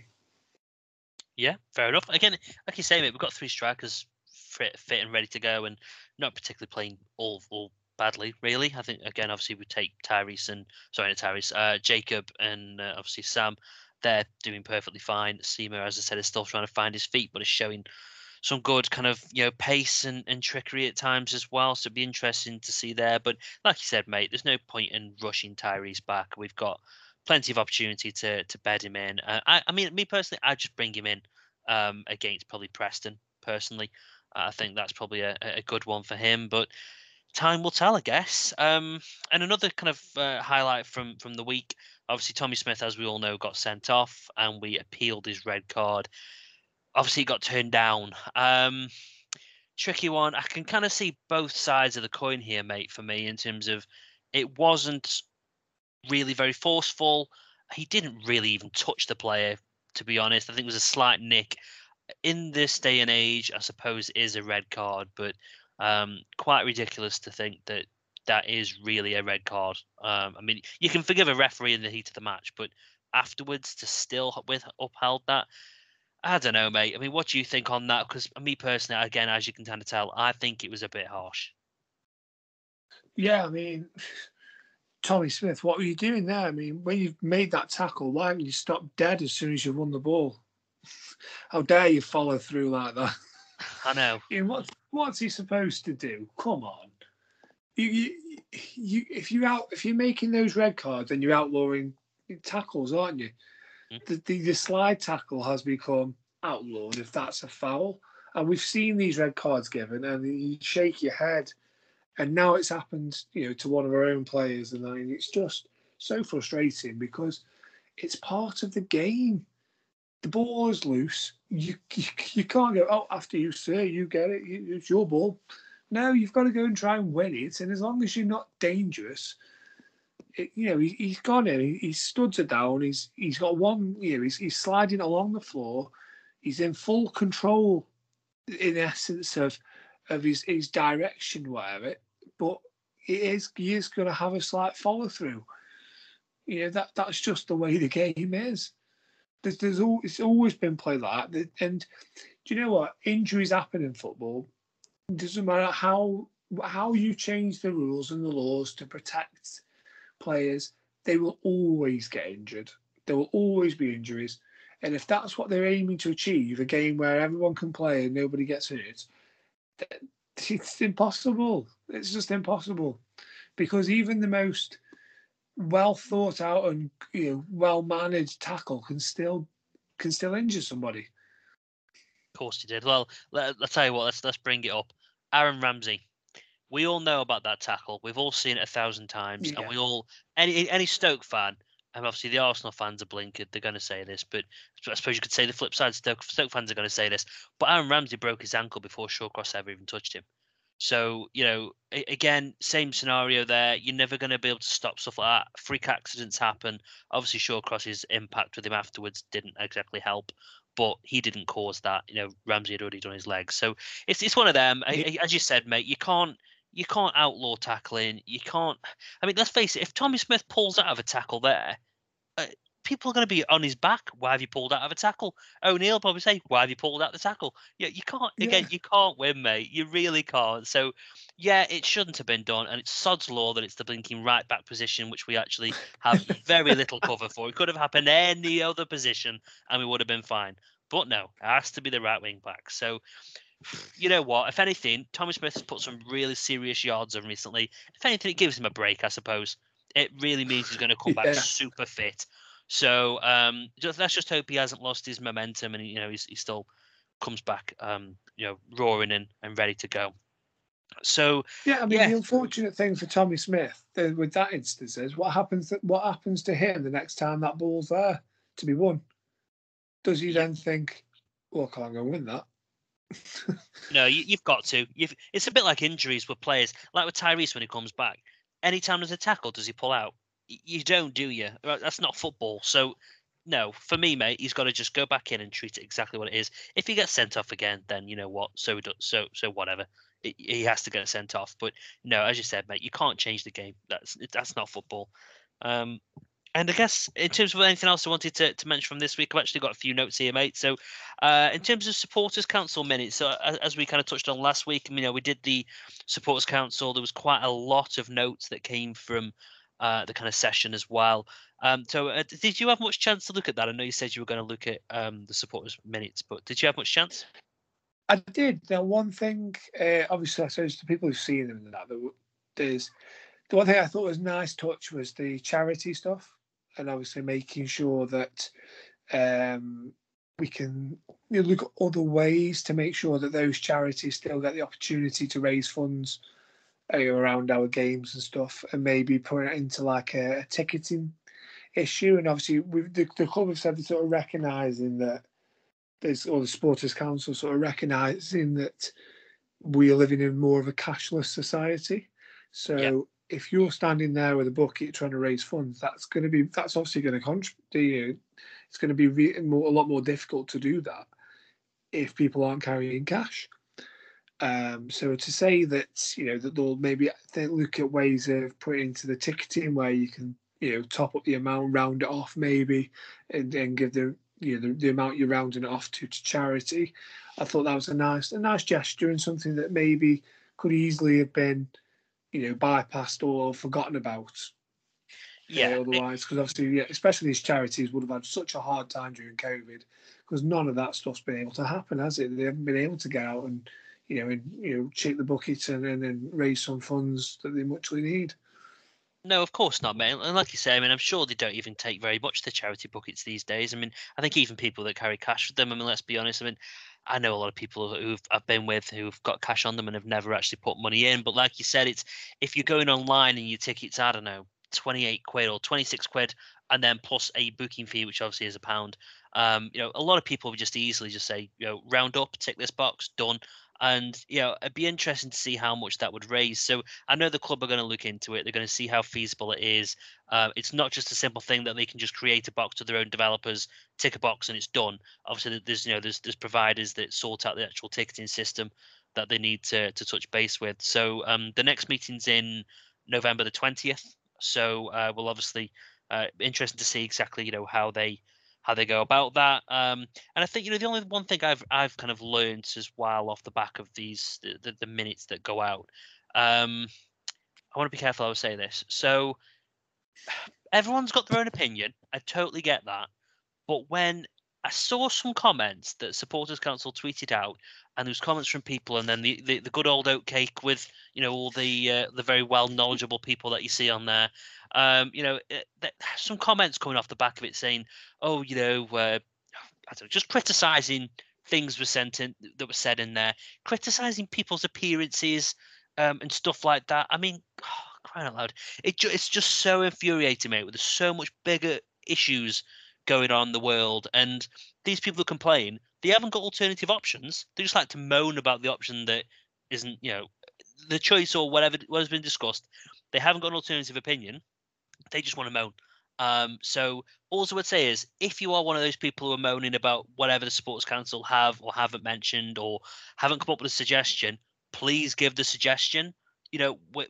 Yeah, fair enough. Again, like you say, mate, we've got three strikers fit, fit and ready to go, and not particularly playing all all badly, really. I think again, obviously, we take Tyrese and sorry, not Tyrese, uh, Jacob, and uh, obviously Sam. They're doing perfectly fine. Sima, as I said, is still trying to find his feet, but is showing some good kind of, you know, pace and, and trickery at times as well. So it'd be interesting to see there. But like you said, mate, there's no point in rushing Tyrese back. We've got plenty of opportunity to to bed him in. Uh, I, I mean, me personally, I'd just bring him in um, against probably Preston, personally. Uh, I think that's probably a, a good one for him. But time will tell, I guess. Um, and another kind of uh, highlight from, from the week, obviously Tommy Smith, as we all know, got sent off and we appealed his red card. Obviously, it got turned down. Um, tricky one. I can kind of see both sides of the coin here, mate, for me, in terms of it wasn't really very forceful. He didn't really even touch the player, to be honest. I think it was a slight nick. In this day and age, I suppose it is a red card, but um, quite ridiculous to think that that is really a red card. Um, I mean, you can forgive a referee in the heat of the match, but afterwards to still with upheld that, I don't know, mate. I mean, what do you think on that? Because me personally, again, as you can kind of tell, I think it was a bit harsh. Yeah, I mean, Tommy Smith, what were you doing there? I mean, when you've made that tackle, why haven't you stopped dead as soon as you've won the ball? How dare you follow through like that? I know. You know, what, what's he supposed to do? Come on. You, you, you, if you out, if you're making those red cards, then you're outlawing tackles, aren't you? Mm. The, the the slide tackle has become outlawed if that's a foul, and we've seen these red cards given, and you shake your head, and now it's happened, you know, to one of our own players, and I mean, it's just so frustrating because it's part of the game. The ball is loose. You you, you can't go, oh, after you, sir, you get it. It's your ball. No, you've got to go and try and win it. And as long as you're not dangerous, it, you know, he, he's gone in. He, he studs it down. He's he's got one. You know, he's he's sliding along the floor. He's in full control, in essence of of his his direction, whatever. But it is he is going to have a slight follow through. You know, that that's just the way the game is. There's, there's all, it's always been played like that. And do you know what? Injuries happen in football. It doesn't matter how how you change the rules and the laws to protect players, they will always get injured. There will always be injuries. And if that's what they're aiming to achieve, a game where everyone can play and nobody gets hurt, it's impossible. It's just impossible. Because even the most well thought out and, you know, well managed tackle can still can still injure somebody. Of course he did. Well, let, let's tell you what. Let's let's bring it up. Aaron Ramsey. We all know about that tackle. We've all seen it a thousand times, yeah. And we all any any Stoke fan, and obviously the Arsenal fans are blinkered. They're going to say this, but I suppose you could say the flip side. Stoke Stoke fans are going to say this, but Aaron Ramsey broke his ankle before Shawcross ever even touched him. So, you know, again, same scenario there. You're never going to be able to stop stuff like that. Freak accidents happen. Obviously, Shawcross's impact with him afterwards didn't exactly help, but he didn't cause that. You know, Ramsey had already done his legs. So it's it's one of them. Yeah. As you said, mate, you can't you can't outlaw tackling. You can't. I mean, let's face it. If Tommy Smith pulls out of a tackle there, uh, people are going to be on his back. Why have you pulled out of a tackle? O'Neill probably say, why have you pulled out the tackle? Yeah, you can't, again, yeah. You can't win, mate. You really can't. So, yeah, it shouldn't have been done. And it's sod's law that it's the blinking right back position, which we actually have very little cover for. It could have happened any other position and we would have been fine. But no, it has to be the right wing back. So, you know what? If anything, Tommy Smith has put some really serious yards on recently. If anything, it gives him a break, I suppose. It really means he's going to come back yeah. super fit. So um, just, let's just hope he hasn't lost his momentum and, you know, he's, he's still comes back, um, you know, roaring in and ready to go. So yeah, I mean, yeah, the unfortunate thing for Tommy Smith uh, with that instance is what happens. What happens to him the next time that ball's there to be won? Does he yeah. then think, "Well, I can't go win that"? No, you, you've got to. You've, it's a bit like injuries with players, like with Tyrese when he comes back. Anytime there's a tackle, does he pull out? Y- You don't, do you? Right, that's not football. So, no, for me, mate, he's got to just go back in and treat it exactly what it is. If he gets sent off again, then you know what? So, do- so, so whatever. It, he has to get sent off. But no, as you said, mate, you can't change the game. That's that's not football. Um, and I guess in terms of anything else I wanted to, to mention from this week, I've actually got a few notes here, mate. So, uh, in terms of supporters council minutes, so as, as we kind of touched on last week, you know, we did the supporters council. There was quite a lot of notes that came from uh, the kind of session as well. Um, so, uh, did you have much chance to look at that? I know you said you were going to look at um, the supporters minutes, but did you have much chance? I did. Now, one thing, uh, obviously, I suppose to people who've seen them and that, there's the one thing I thought was nice touch was the charity stuff, and obviously making sure that um, we can you know, look at other ways to make sure that those charities still get the opportunity to raise funds uh, around our games and stuff, and maybe put it into like a, a ticketing issue. And obviously, we've, the, the club have said they're sort of recognising that there's, or the Supporters Council sort of recognising that we are living in more of a cashless society. So Yeah. if you're standing there with a bucket trying to raise funds, that's going to be that's obviously going to contribute. It's going to be re- more, a lot more difficult to do that if people aren't carrying cash. Um, so to say that you know that they'll maybe they look at ways of putting into the ticketing where you can you know top up the amount, round it off maybe, and, and give the you know the, the amount you're rounding it off to, to charity. I thought that was a nice a nice gesture and something that maybe could easily have been you know bypassed or forgotten about Yeah. uh, otherwise, because obviously yeah, especially these charities would have had such a hard time during COVID because none of that stuff's been able to happen, has it? They haven't been able to get out and you know and you know shake the bucket and, and then raise some funds that they muchly need. No, of course not, mate. And like you say, I mean, I'm sure they don't even take very much to charity buckets these days. I mean, I think even people that carry cash with them, I mean, let's be honest, I mean, I know a lot of people who've I've been with who've got cash on them and have never actually put money in. But like you said, it's if you're going online and your ticket's, I don't know, twenty-eight quid or twenty-six quid, and then plus a booking fee, which obviously is a pound. Um, you know, a lot of people would just easily just say, you know, round up, tick this box, done. And you know, it'd be interesting to see how much that would raise. So I know the club are going to look into it. They're going to see how feasible it is. Uh, it's not just a simple thing that they can just create a box to their own developers, tick a box, and it's done. Obviously, there's you know there's there's providers that sort out the actual ticketing system that they need to to touch base with. So um, the next meeting's in November the twentieth. So uh, we'll obviously uh, be interested to see exactly you know how they how they go about that. Um, and I think you know the only one thing I've I've kind of learned as well off the back of these the, the, the minutes that go out. Um, I want to be careful how I say this. So everyone's got their own opinion. I totally get that. But when I saw some comments that Supporters Council tweeted out, and there was comments from people, and then the, the, the good old oatcake with you know all the uh, the very well knowledgeable people that you see on there. Um, you know, it, that, some comments coming off the back of it saying, "Oh, you know, uh, I don't know, just criticising things were sent in that were said in there, criticising people's appearances um, and stuff like that." I mean, oh, crying out loud, it ju- it's just so infuriating, mate. With there's so much bigger issues going on in the world, and these people who complain, they haven't got alternative options. They just like to moan about the option that isn't, you know, the choice or whatever what has been discussed. They haven't got an alternative opinion. They just want to moan. Um, so all I would say is, if you are one of those people who are moaning about whatever the Supporters Council have or haven't mentioned or haven't come up with a suggestion, please give the suggestion. You know, we,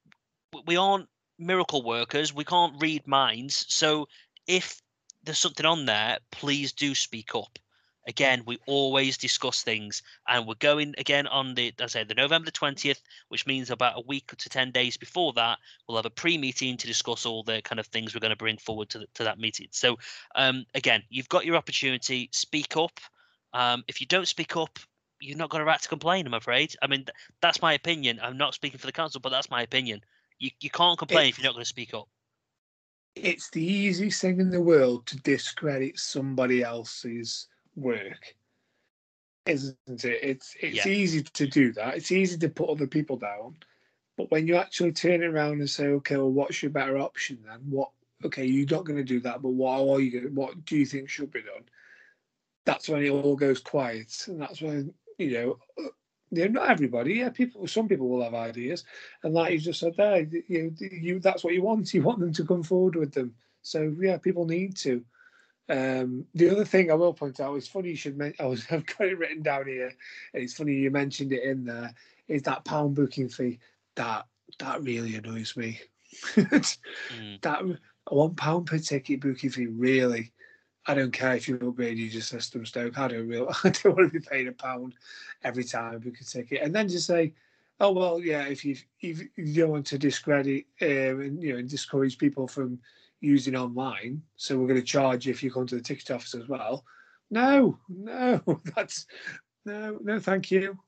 we aren't miracle workers. We can't read minds. So if there's something on there, please do speak up. Again, we always discuss things, and we're going again on the, as I said, the November the twentieth, which means about a week to ten days before that, we'll have a pre-meeting to discuss all the kind of things we're going to bring forward to the, to that meeting. So, um, again, you've got your opportunity. Speak up. Um, if you don't speak up, you've not got a right to complain, I'm afraid. I mean, th- that's my opinion. I'm not speaking for the council, but that's my opinion. You you can't complain It, if you're not going to speak up. it's the easiest thing in the world to discredit somebody else's work. isn't it? It's it's Yeah. easy to do that. It's easy to put other people down. But when you actually turn it around and say, okay, well, what's your better option then? What? Okay, you're not going to do that, but what are you going? What do you think should be done? That's when it all goes quiet, and that's when you know, you know, not everybody. Yeah, people. Some people will have ideas, and like you just said there, you, you that's what you want. You want them to come forward with them. So yeah, people need to. Um, the other thing I will point out, it's funny you should mention. I was I've got it written down here, and it's funny you mentioned it in there. Is that pound booking fee? That that really annoys me. Mm. That one pound per ticket booking fee, really. I don't care if you upgrade your system, Stoke. I don't real. I don't want to be paying a pound every time I book a ticket, and then just say, "Oh well, yeah." If you if you don't want to discredit um, and you know and discourage people from using online, so we're going to charge you if you come to the ticket office as well. No, no, that's no, no, thank you.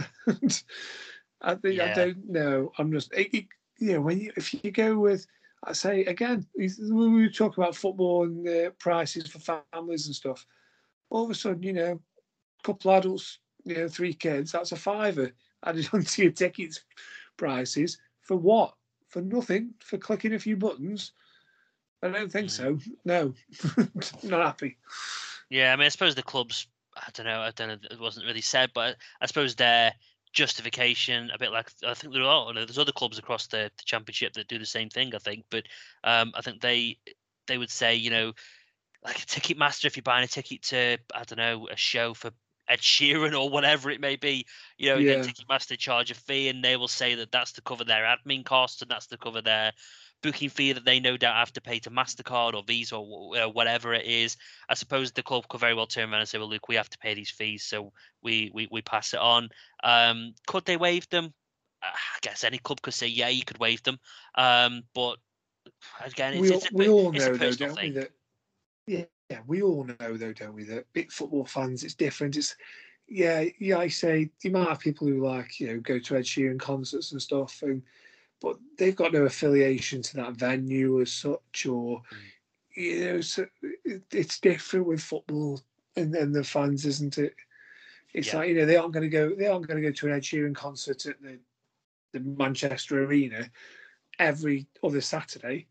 I think I Yeah. don't know. I'm just, it, it, you know, when you if you go with, I say again, when we talk about football and uh, prices for families and stuff. All of a sudden, you know, a couple of adults, you know, three kids, that's a fiver added onto your tickets prices for what? For nothing? For clicking a few buttons? I don't think Mm. so. No, not happy. Yeah, I mean, I suppose the clubs. I don't know. I don't know. It wasn't really said, but I suppose their justification, a bit like I think there are. There's other clubs across the, the championship that do the same thing. I think, but um, I think they they would say, you know, like a Ticketmaster, if you're buying a ticket to, I don't know, a show for Ed Sheeran or whatever it may be, you know, then Yeah, Ticketmaster charge a fee, and they will say that that's to cover their admin costs and that's to cover their booking fee that they no doubt have to pay to MasterCard or Visa or uh, whatever it is. I suppose the club could very well turn around and say, well, look, we have to pay these fees, so we we, we pass it on. Um, could they waive them? Uh, I guess any club could say, yeah, you could waive them. Um, but again, it's we it's a we all it's a know though, personal don't we? thing. That yeah, yeah, we all know though, don't we? That big football fans, it's different. It's yeah, yeah. I say you might have people who like you know go to Ed Sheeran concerts and stuff, and but they've got no affiliation to that venue as such, or Mm. you know, so it, it's different with football and, and the fans, isn't it? It's Yeah. like you know they aren't going to go, they aren't going to go to an Ed Sheeran concert at the the Manchester Arena every other Saturday,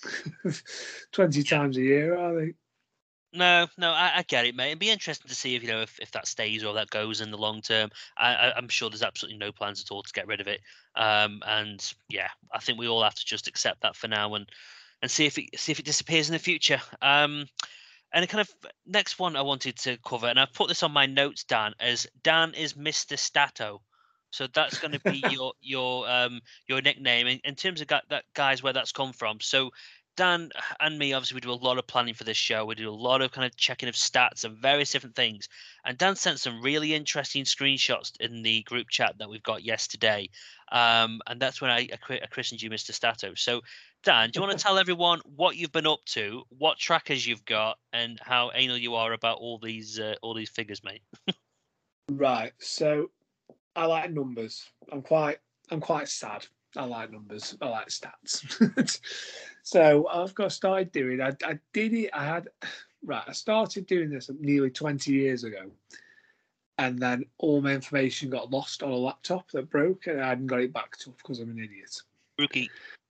twenty Yeah. times a year, are they? No, no, I, I get it, mate. It'd be interesting to see if you know if, if that stays or that goes in the long term. I, I, I'm sure there's absolutely no plans at all to get rid of it. Um, and yeah, I think we all have to just accept that for now and and see if it see if it disappears in the future. Um, and the kind of next one I wanted to cover, and I've put this on my notes, Dan, as Dan is Mister Stato. So that's going to be your your um your nickname in, in terms of gu- that guys where that's come from. So Dan and me, obviously, we do a lot of planning for this show. We do a lot of kind of checking of stats and various different things. And Dan sent some really interesting screenshots in the group chat that we've got yesterday. Um, and that's when I, I christened you Mister Stato. So, Dan, do you want to tell everyone what you've been up to, what trackers you've got, and how anal you are about all these uh, all these figures, mate? Right. So I like numbers. I'm quite I'm quite sad. I like numbers. I like stats. So I've got started doing. I, I did it. I had right. I started doing this nearly twenty years ago, and then all my information got lost on a laptop that broke, and I hadn't got it backed up because I'm an idiot. Rookie.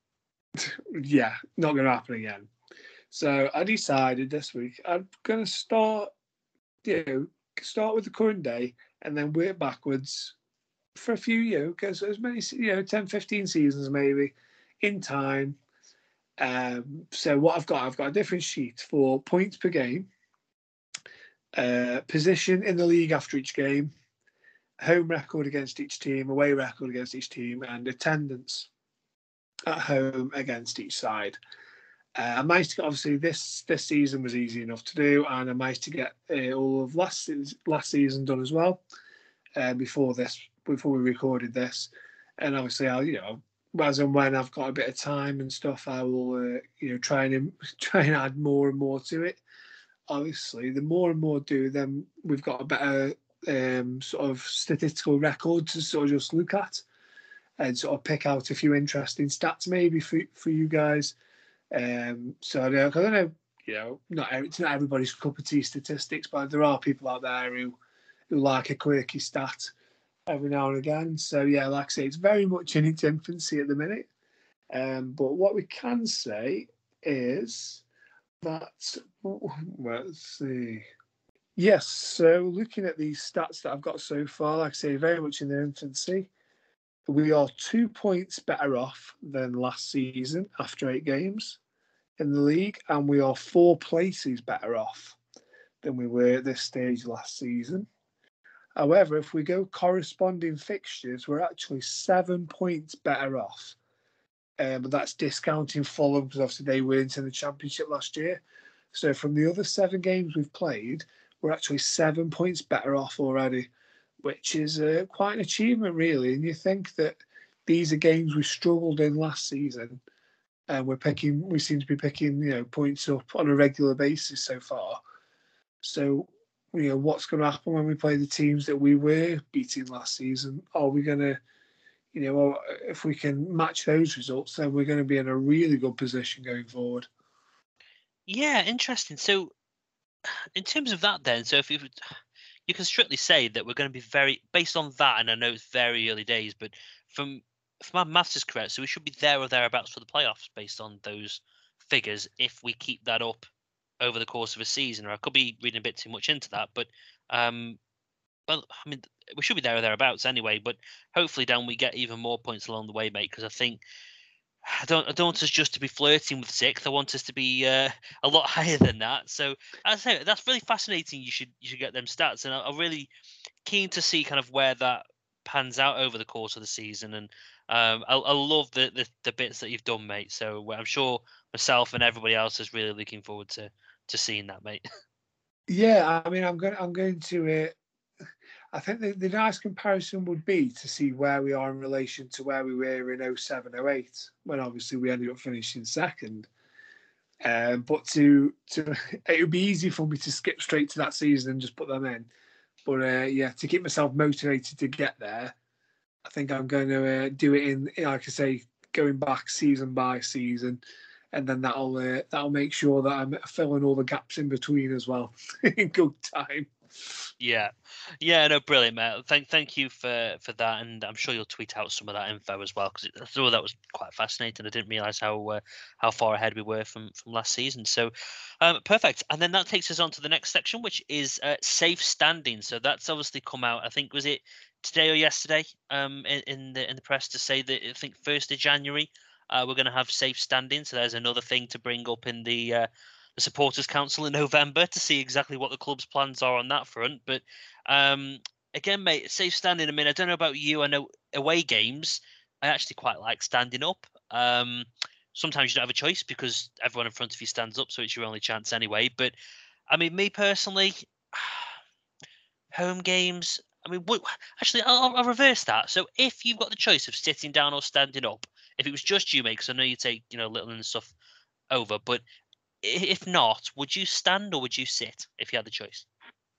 Yeah, not going to happen again. So I decided this week I'm going to start. You know, start with the current day and then work backwards for a few years, because as many, you know, ten, fifteen seasons maybe in time. Um, so what I've got, I've got a different sheet for points per game, uh, position in the league after each game, home record against each team, away record against each team, and attendance at home against each side. Uh, I managed to get, obviously this this season was easy enough to do, and I managed to get uh, all of last last season done as well. Uh, before this, before we recorded this, and obviously I'll, you know, as and when I've got a bit of time and stuff, I will, uh, you know, try and try and add more and more to it. Obviously, the more and more do, then we've got a better um, sort of statistical record to sort of just look at and sort of pick out a few interesting stats maybe for for you guys. Um, so I don't, I don't know, you know, not it's not everybody's cup of tea statistics, but there are people out there who who like a quirky stat every now and again. So yeah, like I say, it's very much in its infancy at the minute. Um, but what we can say is that, let's see. Yes, so looking at these stats that I've got so far, like I say, very much in their infancy. We are two points better off than last season after eight games in the league, and we are four places better off than we were at this stage last season. However, if we go corresponding fixtures, we're actually seven points better off. Um, but that's discounting Fulham because obviously they were into the Championship last year. So from the other seven games we've played, we're actually seven points better off already, which is uh, quite an achievement, really. And you think that these are games we struggled in last season, and we're picking, we seem to be picking, you know, points up on a regular basis so far. So, you know, what's going to happen when we play the teams that we were beating last season? Are we going to, you know, if we can match those results, then we're going to be in a really good position going forward. Yeah, interesting. So, in terms of that, then, so if you you can strictly say that we're going to be very based on that, and I know it's very early days, but from if my maths is correct, so we should be there or thereabouts for the playoffs based on those figures if we keep that up over the course of a season. Or I could be reading a bit too much into that, but um, well, I mean, we should be there or thereabouts anyway. But hopefully, Dan, we get even more points along the way, mate. Because I think I don't, I don't want us just to be flirting with sixth. I want us to be uh, a lot higher than that. So, as I say, that's really fascinating. You should, you should get them stats, and I, I'm really keen to see kind of where that pans out over the course of the season. And um, I, I love the, the the bits that you've done, mate. So I'm sure myself and everybody else is really looking forward to to seeing that, mate. Yeah, I mean, I'm going, I'm going to. Uh, I think the, the nice comparison would be to see where we are in relation to where we were in oh seven oh eight, when obviously we ended up finishing second. Um, but to to it would be easy for me to skip straight to that season and just put them in. But uh, yeah, to keep myself motivated to get there, I think I'm going to uh, do it in, like I say, going back season by season, and then that'll uh, that'll make sure that I'm filling all the gaps in between as well in good time. Yeah, yeah, no, brilliant, mate. Thank, thank you for for that, and I'm sure you'll tweet out some of that info as well because I thought that was quite fascinating. I didn't realise how uh, how far ahead we were from from last season. So, um, perfect. And then that takes us on to the next section, which is uh, safe standing. So that's obviously come out. I think was it today or yesterday? Um, in, in the in the press to say that I think first of January, uh, we're going to have safe standing. So there's another thing to bring up in the. Uh, the Supporters Council in November to see exactly what the club's plans are on that front. But um, again, mate, safe standing. I mean, I don't know about you. I know away games, I actually quite like standing up. Um, sometimes you don't have a choice because everyone in front of you stands up, so it's your only chance anyway. But I mean, me personally, home games. I mean, what, actually, I'll, I'll reverse that. So if you've got the choice of sitting down or standing up, if it was just you, mate, because I know you take you know little and stuff over, but if not, would you stand or would you sit if you had the choice?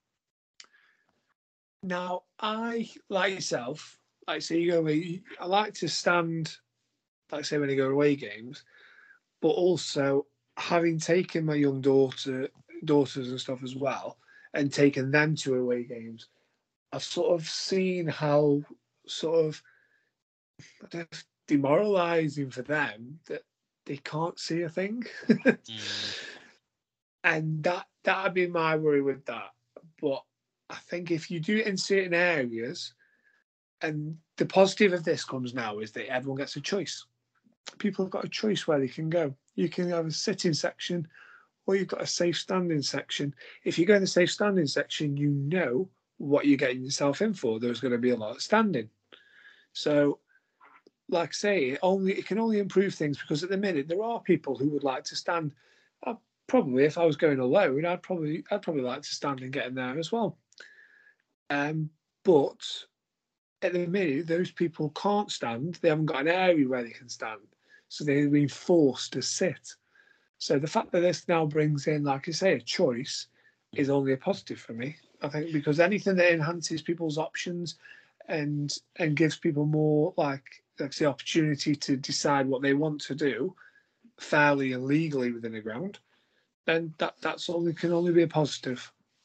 Now, I, like yourself, like say you go away, I like to stand, like say when I go away games, but also having taken my young daughter, daughters and stuff as well, and taken them to away games, I've sort of seen how sort of I don't know, demoralising for them that they can't see a thing. mm. And that that'd be my worry with that. But I think if you do it in certain areas, and the positive of this comes now is that everyone gets a choice. People have got a choice where they can go. You can have a sitting section, or you've got a safe standing section. If you go in the safe standing section, you know what you're getting yourself in for. There's going to be a lot of standing. So, like I say, it only it can only improve things because at the minute there are people who would like to stand. I, Probably, if I was going alone, I'd probably I'd probably like to stand and get in there as well. Um, but at the minute, those people can't stand. They haven't got an area where they can stand, so they've been forced to sit. So the fact that this now brings in, like I say, a choice is only a positive for me. I think because anything that enhances people's options and and gives people more like like the opportunity to decide what they want to do fairly and legally within the ground, then that that's only can only be a positive.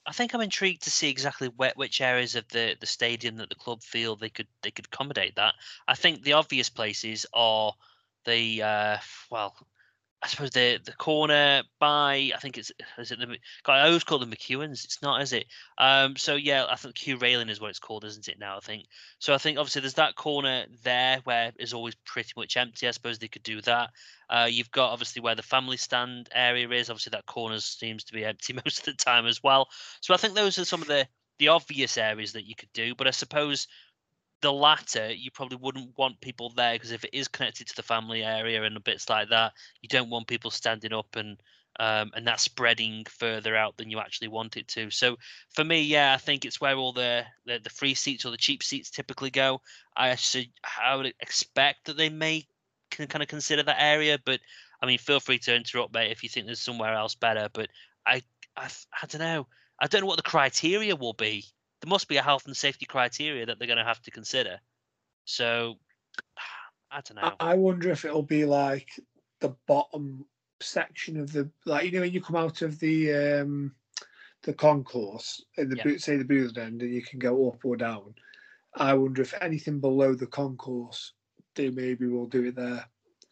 I think I'm intrigued to see exactly where, which areas of the, the stadium that the club feel they could they could accommodate that. I think the obvious places are the uh, well, I suppose the the corner by I think it's is it the Mc- God, I always call them McEwen's. It's not, is it? Um, so yeah, I think Q railing is what it's called, isn't it now? I think so. I think obviously there's that corner there where is always pretty much empty. I suppose they could do that. Uh, you've got obviously where the family stand area is. Obviously that corner seems to be empty most of the time as well. So I think those are some of the the obvious areas that you could do. But I suppose the latter, you probably wouldn't want people there because if it is connected to the family area and bits like that, you don't want people standing up and um, and that spreading further out than you actually want it to. So for me, yeah, I think it's where all the the, the free seats or the cheap seats typically go. I should, I would expect that they may can kind of consider that area, but I mean, feel free to interrupt, mate, if you think there's somewhere else better. But I, I, I don't know. I don't know what the criteria will be. There must be a health and safety criteria that they're going to have to consider. So, I don't know. I wonder if it'll be like the bottom section of the, like, you know, when you come out of the um, the concourse in the Yeah. say the booth end, and you can go up or down. I wonder if anything below the concourse, they maybe will do it there.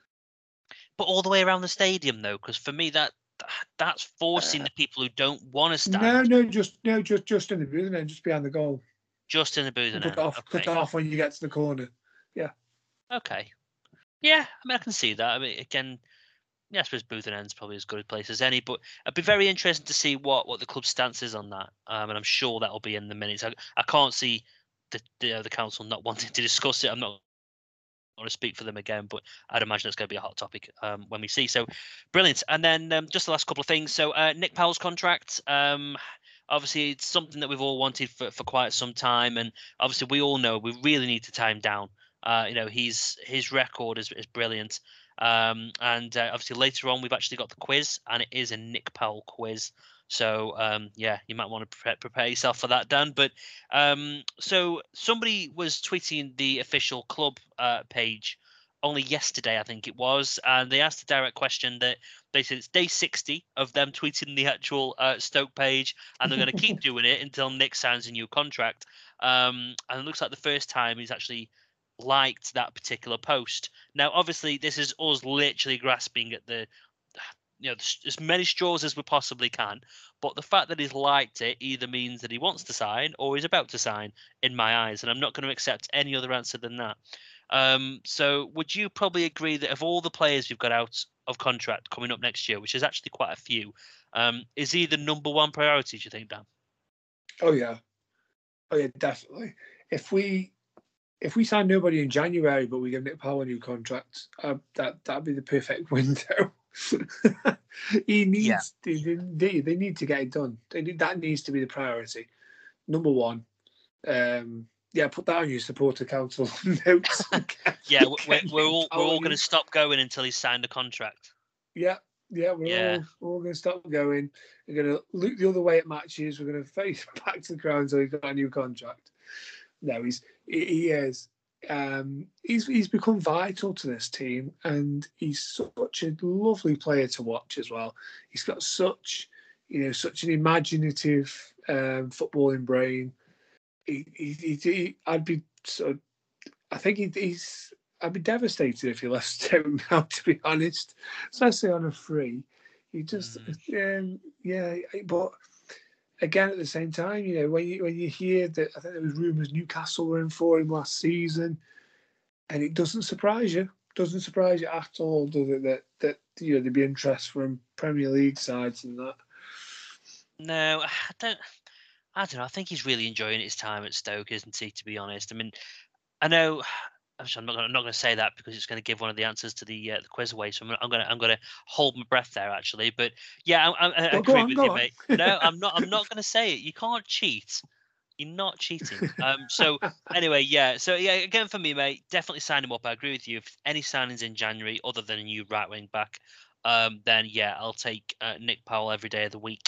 But all the way around the stadium, though, because for me that that's forcing Uh, the people who don't want to stand. No, no, just no, just just in the booth end, just behind the goal. Just in the booth Cut end. off, Okay. cut off when you get to the corner. Yeah. Okay. Yeah, I mean, I can see that. I mean, again, yeah, I suppose booth and end's probably as good a place as any. But it'd be very interesting to see what what the club's stance is on that. Um, and I'm sure that'll be in the minutes. I, I can't see the the, uh, the council not wanting to discuss it. I'm not want to speak for them again, but I'd imagine it's going to be a hot topic um, when we see. So, brilliant. And then um, just the last couple of things. So, uh, Nick Powell's contract. Um, obviously, it's something that we've all wanted for, for quite some time, and obviously, we all know we really need to tie him down. Uh, you know, he's his record is is brilliant. Um, and uh, obviously, later on, we've actually got the quiz, and it is a Nick Powell quiz. So um, yeah, you might want to prepare, prepare yourself for that, Dan. But um, so somebody was tweeting the official club uh, page only yesterday, I think it was, and they asked a direct question that they said it's day sixty of them tweeting the actual uh, Stoke page, and they're going to keep doing it until Nick signs a new contract. Um, and it looks like the first time he's actually liked that particular post. Now, obviously, this is us literally grasping at the you know, as many straws as we possibly can. But the fact that he's liked it either means that he wants to sign or he's about to sign, in my eyes. And I'm not going to accept any other answer than that. Um, so would you probably agree that of all the players we've got out of contract coming up next year, which is actually quite a few, um, is he the number one priority, do you think, Dan? Oh, yeah. Oh, yeah, definitely. If we if we sign nobody in January, but we give Nick Powell a new contract, uh, that, that'd be the perfect window. he needs yeah. they, they, they need to get it done. They need, that needs to be the priority. Number one. Um, yeah, put that on your supporter council notes. yeah, we're, we're all we're all going to stop going until he's signed a contract. Yeah, yeah, we're yeah. all we're all going to stop going. We're going to look the other way at matches. We're going to face back to the ground until he's got a new contract. No, he's he, he is. Um, he's he's become vital to this team, and he's such a lovely player to watch as well. He's got such, you know, such an imaginative um, footballing brain. He, he, he, he, I'd be so. I think he, he's. I'd be devastated if he left Stoke now, to be honest, especially on a free. He just, mm. um, yeah, but. Again, at the same time, you know, when you when you hear that, I think there was rumours Newcastle were in for him last season, and it doesn't surprise you. Doesn't surprise you at all, does it? That that you know there'd be interest from Premier League sides and that. No, I don't. I don't know. I think he's really enjoying his time at Stoke, isn't he? To be honest, I mean, I know. I'm not. I'm not going to say that because it's going to give one of the answers to the uh, the quiz away. So I'm, I'm going to. I'm going to hold my breath there, actually. But yeah, I, I, I well, agree on, with you, on. mate. No, I'm not. I'm not going to say it. You can't cheat. You're not cheating. Um. So anyway, yeah. So yeah, again for me, mate, definitely sign him up. I agree with you. If any signings in January other than a new right wing back, um, then yeah, I'll take uh, Nick Powell every day of the week.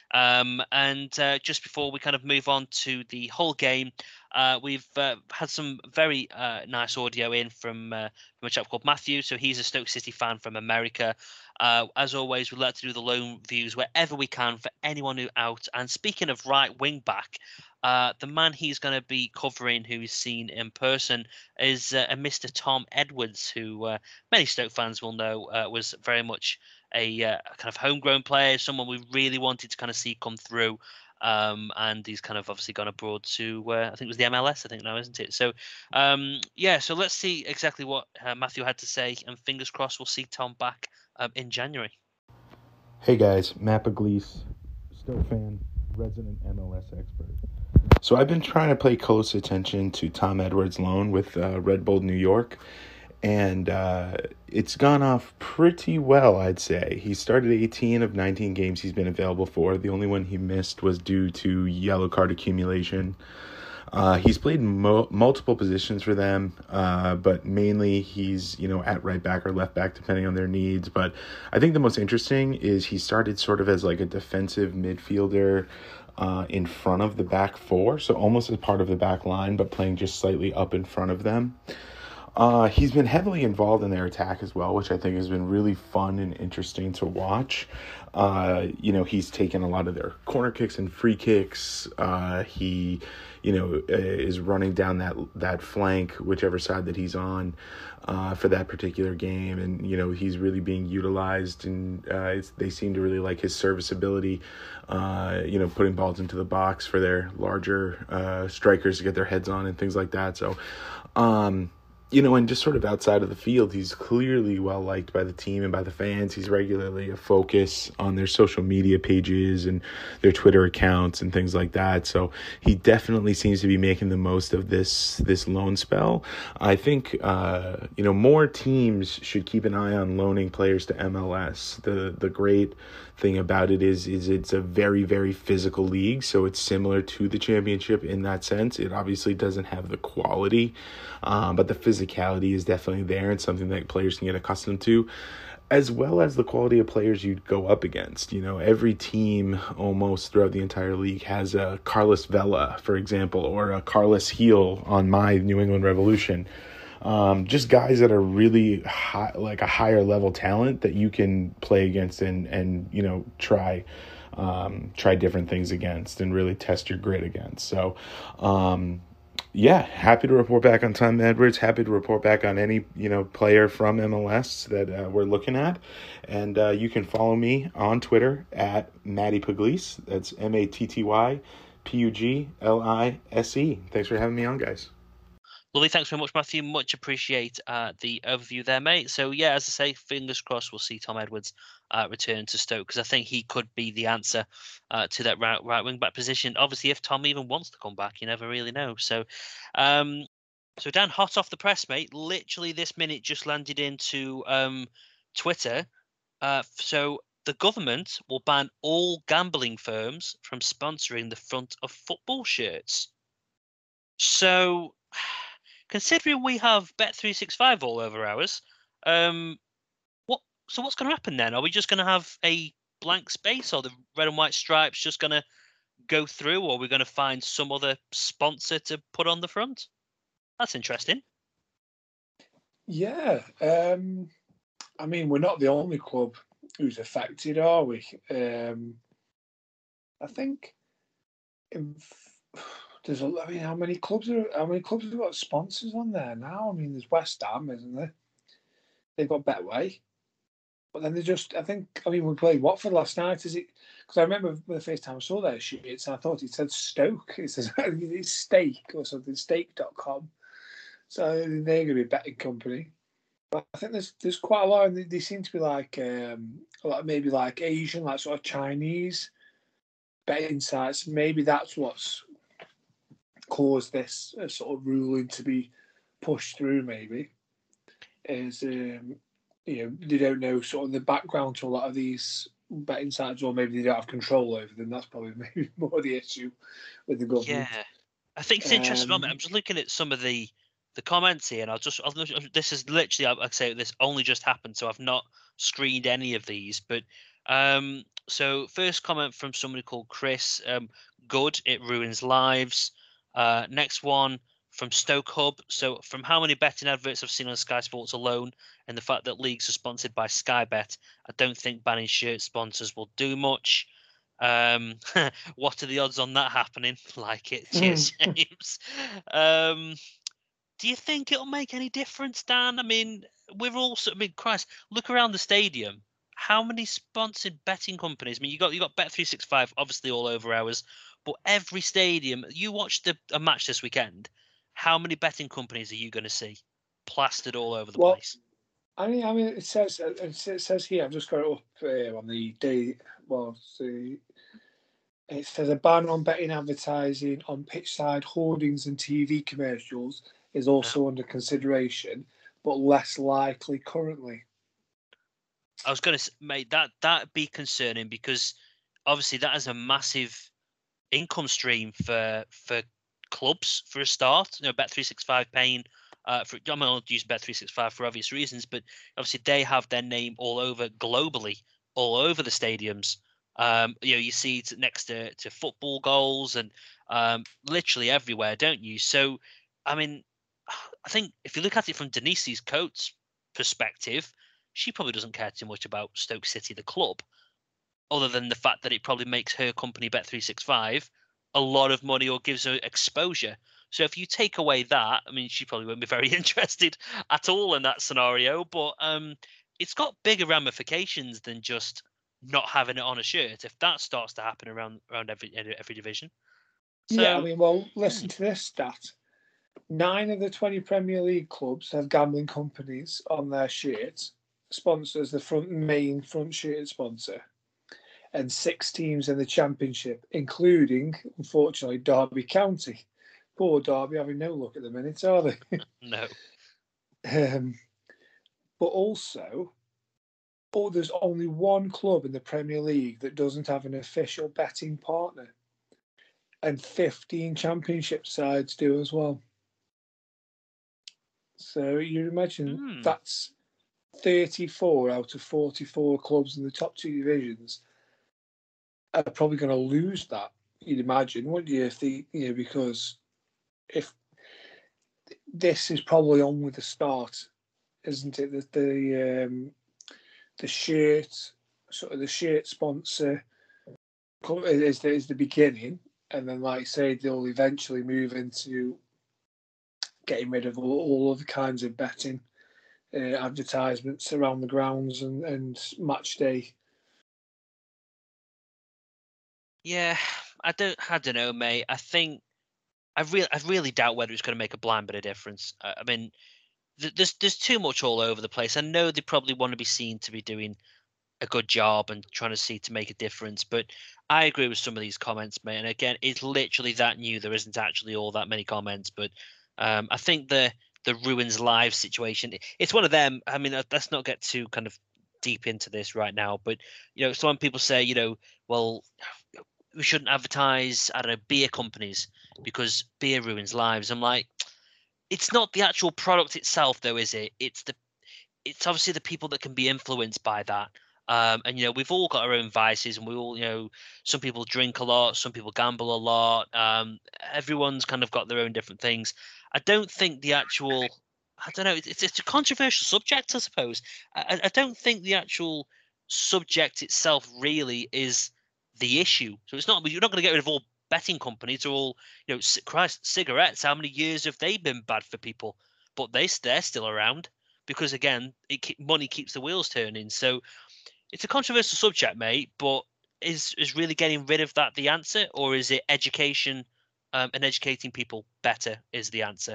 Um, and uh, just before we kind of move on to the whole game, uh, we've uh, had some very uh, nice audio in from, uh, from a chap called Matthew. So he's a Stoke City fan from America. Uh, as always, we'd like to do the lone views wherever we can for anyone who out. And speaking of right wing back, uh, the man he's going to be covering, who he's seen in person, is uh, a Mister Tom Edwards, who uh, many Stoke fans will know uh, was very much a uh, kind of homegrown player, someone we really wanted to kind of see come through. Um, and he's kind of obviously gone abroad to, uh, I think it was the M L S, I think now, isn't it? So, um, yeah, so let's see exactly what uh, Matthew had to say, and fingers crossed we'll see Tom back um, in January. Hey guys, Matt Pugliese, Stoke fan, resident M L S expert. So I've been trying to pay close attention to Tom Edwards' loan with uh, Red Bull New York, and uh, it's gone off pretty well, I'd say. He started eighteen of nineteen games he's been available for. The only one he missed was due to yellow card accumulation. Uh, he's played mo- multiple positions for them, uh, but mainly he's, you know, at right back or left back, depending on their needs. But I think the most interesting is he started sort of as like a defensive midfielder uh, in front of the back four, so almost as part of the back line, but playing just slightly up in front of them. Uh, he's been heavily involved in their attack as well, which I think has been really fun and interesting to watch. Uh, you know, he's taken a lot of their corner kicks and free kicks. Uh, he, you know, is running down that that flank, whichever side that he's on, uh, for that particular game. And, you know, he's really being utilized, and uh, it's, they seem to really like his serviceability, uh, you know, putting balls into the box for their larger uh, strikers to get their heads on and things like that. So, um You know, and just sort of outside of the field, he's clearly well-liked by the team and by the fans. He's regularly a focus on their social media pages and their Twitter accounts and things like that. So he definitely seems to be making the most of this this loan spell. I think, uh, you know, more teams should keep an eye on loaning players to M L S. The the great thing about it is is it's a very, very physical league, so it's similar to the championship in that sense. It obviously doesn't have the quality, um, but the physicality is definitely there and something that players can get accustomed to, as well as the quality of players you'd go up against. You know, every team almost throughout the entire league has a Carlos Vela, for example, or a Carlos Heel on my New England Revolution. Um, just guys that are really high, like a higher level talent that you can play against and, and you know, try um, try different things against and really test your grit against. So, um, yeah, happy to report back on Tom Edwards. Happy to report back on any, you know, player from M L S that uh, we're looking at. And uh, you can follow me on Twitter at Matty Pugliese. That's M A T T Y P U G L I S E. Thanks for having me on, guys. Lovely, thanks very much, Matthew. Much appreciate uh, the overview there, mate. So, yeah, as I say, fingers crossed we'll see Tom Edwards uh, return to Stoke, because I think he could be the answer uh, to that right, right wing back position. Obviously, if Tom even wants to come back, you never really know. So, um, so Dan, hot off the press, mate. Literally this minute just landed into um, Twitter. Uh, so the government will ban all gambling firms from sponsoring the front of football shirts. So, considering we have Bet three sixty-five all over ours, um, what? So what's going to happen then? Are we just going to have a blank space, or the red and white stripes just going to go through, or are we going to find some other sponsor to put on the front? That's interesting. Yeah, um, I mean, we're not the only club who's affected, are we? Um, I think. In, There's a, I mean, how many clubs are how many clubs have got sponsors on there now? I mean, there's West Ham, isn't there? They've got Betway, but then they just, I think, I mean, we played Watford last night. Is it? Because I remember the first time I saw their shirts, and I thought it said Stoke. It says it's Stake or something, stake dot com. So they're going to be a betting company. But I think there's there's quite a lot. And they, they seem to be like um, a lot, maybe like Asian, like sort of Chinese betting sites. Maybe that's what's caused this uh, sort of ruling to be pushed through. Maybe is um, you know, they don't know sort of the background to a lot of these betting sites, or maybe they don't have control over them. That's probably maybe more the issue with the government. Yeah, I think it's interesting. Um, I'm just looking at some of the the comments here, and I'll just I'll, this is literally, like I say, this only just happened, so I've not screened any of these, but Um, so first comment from somebody called Chris. Um, good, it ruins lives. Uh, next one from Stoke Hub. So from how many betting adverts I've seen on Sky Sports alone, and the fact that leagues are sponsored by Sky Bet, I don't think banning shirt sponsors will do much. Um, what are the odds on that happening? Like it, cheers, James. Um, do you think it'll make any difference, Dan? I mean, we're also, I mean, Christ, look around the stadium. How many sponsored betting companies? I mean, you got you got Bet three sixty-five, obviously all over ours, but every stadium. You watched the, a match this weekend. How many betting companies are you going to see plastered all over the well, place? I mean, I mean, it says it says here. I've just got it up uh, on the day. Well, the, it says a ban on betting advertising on pitch side hoardings and T V commercials is also under consideration, but less likely currently. I was going to make that that be concerning because obviously that is a massive income stream for for clubs for a start. You know, Bet three sixty-five paying uh, for. I'm not using Bet three sixty-five for obvious reasons, but obviously they have their name all over globally, all over the stadiums. Um, you know, you see it next to, to football goals and um, literally everywhere, don't you? So, I mean, I think if you look at it from Denise's coach's perspective, she probably doesn't care too much about Stoke City, the club, other than the fact that it probably makes her company Bet three sixty-five a lot of money or gives her exposure. So if you take away that, I mean, she probably won't be very interested at all in that scenario, but um, it's got bigger ramifications than just not having it on a shirt if that starts to happen around around every every division. So, yeah, I mean, well, listen to this stat. Nine of the twenty Premier League clubs have gambling companies on their shirts, sponsors the front main front shirt sponsor, and six teams in the Championship, including, unfortunately, Derby County. Poor Derby having no luck at the minute, are they? no. um, but also, oh, there's only one club in the Premier League that doesn't have an official betting partner, and fifteen Championship sides do as well. So you imagine Hmm. that's thirty-four out of forty-four clubs in the top two divisions are probably going to lose that. You'd imagine, wouldn't you? If the you know because if this is probably only the start, isn't it? The the um, the shirt sort of the shirt sponsor is the, is the beginning, and then like I say, they'll eventually move into getting rid of all, all other kinds of betting uh, advertisements around the grounds and, and match day. Yeah, I don't. I don't know, mate. I think I really, I really doubt whether it's going to make a blind bit of difference. I, I mean, th- there's there's too much all over the place. I know they probably want to be seen to be doing a good job and trying to see to make a difference, but I agree with some of these comments, mate. And again, it's literally that new. There isn't actually all that many comments, but um, I think the the ruins live situation. It's one of them. I mean, let's not get too kind of deep into this right now, but you know, some people say, you know, well, we shouldn't advertise, I don't know, beer companies because beer ruins lives. I'm like, it's not the actual product itself, though, is it? It's the, it's obviously the people that can be influenced by that. Um, and you know, we've all got our own vices, and we all, you know, some people drink a lot, some people gamble a lot. Um, everyone's kind of got their own different things. I don't think the actual, I don't know, it's it's a controversial subject, I suppose. I, I don't think the actual subject itself really is the issue. So it's not, you're not going to get rid of all betting companies or all, you know, Christ, cigarettes. How many years have they been bad for people? But they they're still around because again, it money keeps the wheels turning. So it's a controversial subject, mate. But is is really getting rid of that the answer, or is it education um, and educating people better is the answer?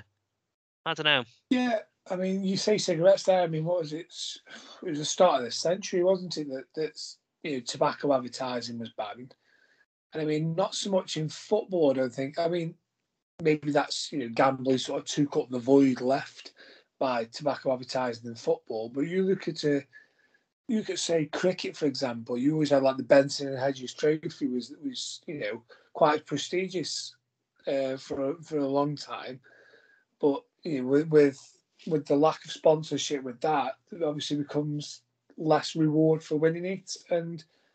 I don't know. Yeah, I mean, you say cigarettes there. I mean, what was it? It was the start of the century, wasn't it? That that's you know, tobacco advertising was banned, and I mean, not so much in football. I don't think. I mean, maybe that's you know, gambling sort of took up the void left by tobacco advertising in football. But you look at a, you could say cricket, for example. You always had like the Benson and Hedges Trophy was was you know quite prestigious uh, for for a long time, but you know, with, with with the lack of sponsorship with that, it obviously becomes less reward for winning it. And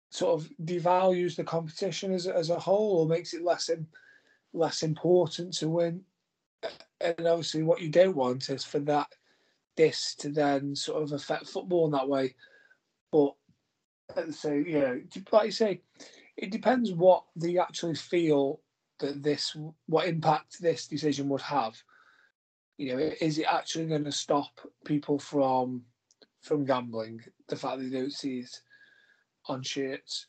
sort of devalues the competition as as a whole, or makes it less in, less important to win. And obviously, what you don't want is for that this to then sort of affect football in that way. But at the same, you know, like you say, it depends what they actually feel that this, what impact this decision would have. You know, is it actually going to stop people from from gambling? The fact that they don't see it on shirts.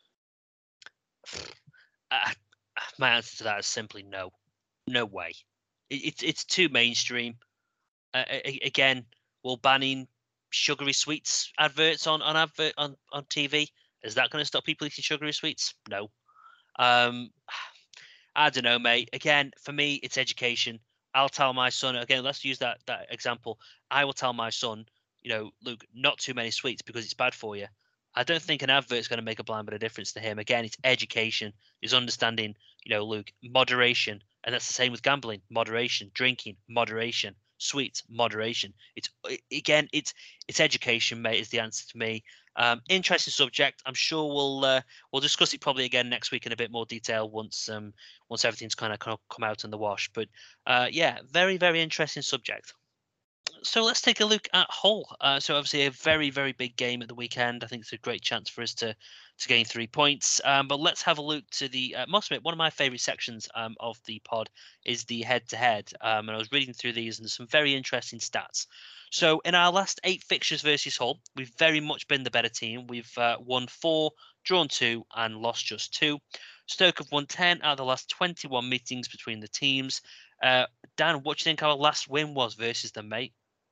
Uh, my answer to that is simply no, no way. It, it's it's too mainstream. Uh, again, will banning sugary sweets adverts on on advert on, on T V, is that going to stop people eating sugary sweets? No. Um, I don't know, mate. Again, for me, it's education. I'll tell my son, again, let's use that that example. I will tell my son, you know, Luke, not too many sweets because it's bad for you. I don't think an advert is going to make a blind bit of difference to him. Again, it's education. It's understanding, you know, Luke, moderation. And that's the same with gambling. Moderation, drinking, moderation, sweets, moderation. It's again, it's it's education, mate, is the answer to me. Um, interesting subject. I'm sure we'll uh, we'll discuss it probably again next week in a bit more detail once um once everything's kind of come out in the wash. But uh, yeah, very very interesting subject. So let's take a look at Hull. Uh, so obviously a very, very big game at the weekend. I think it's a great chance for us to to gain three points. Um, but let's have a look to the, uh, must admit, one of my favourite sections um, of the pod is the head-to-head. Um, and I was reading through these and there's some very interesting stats. So in our last eight fixtures versus Hull, we've very much been the better team. We've uh, won four, drawn two, and lost just two. Stoke have won ten out of the last twenty-one meetings between the teams. Uh, Dan, what do you think our last win was versus them, mate?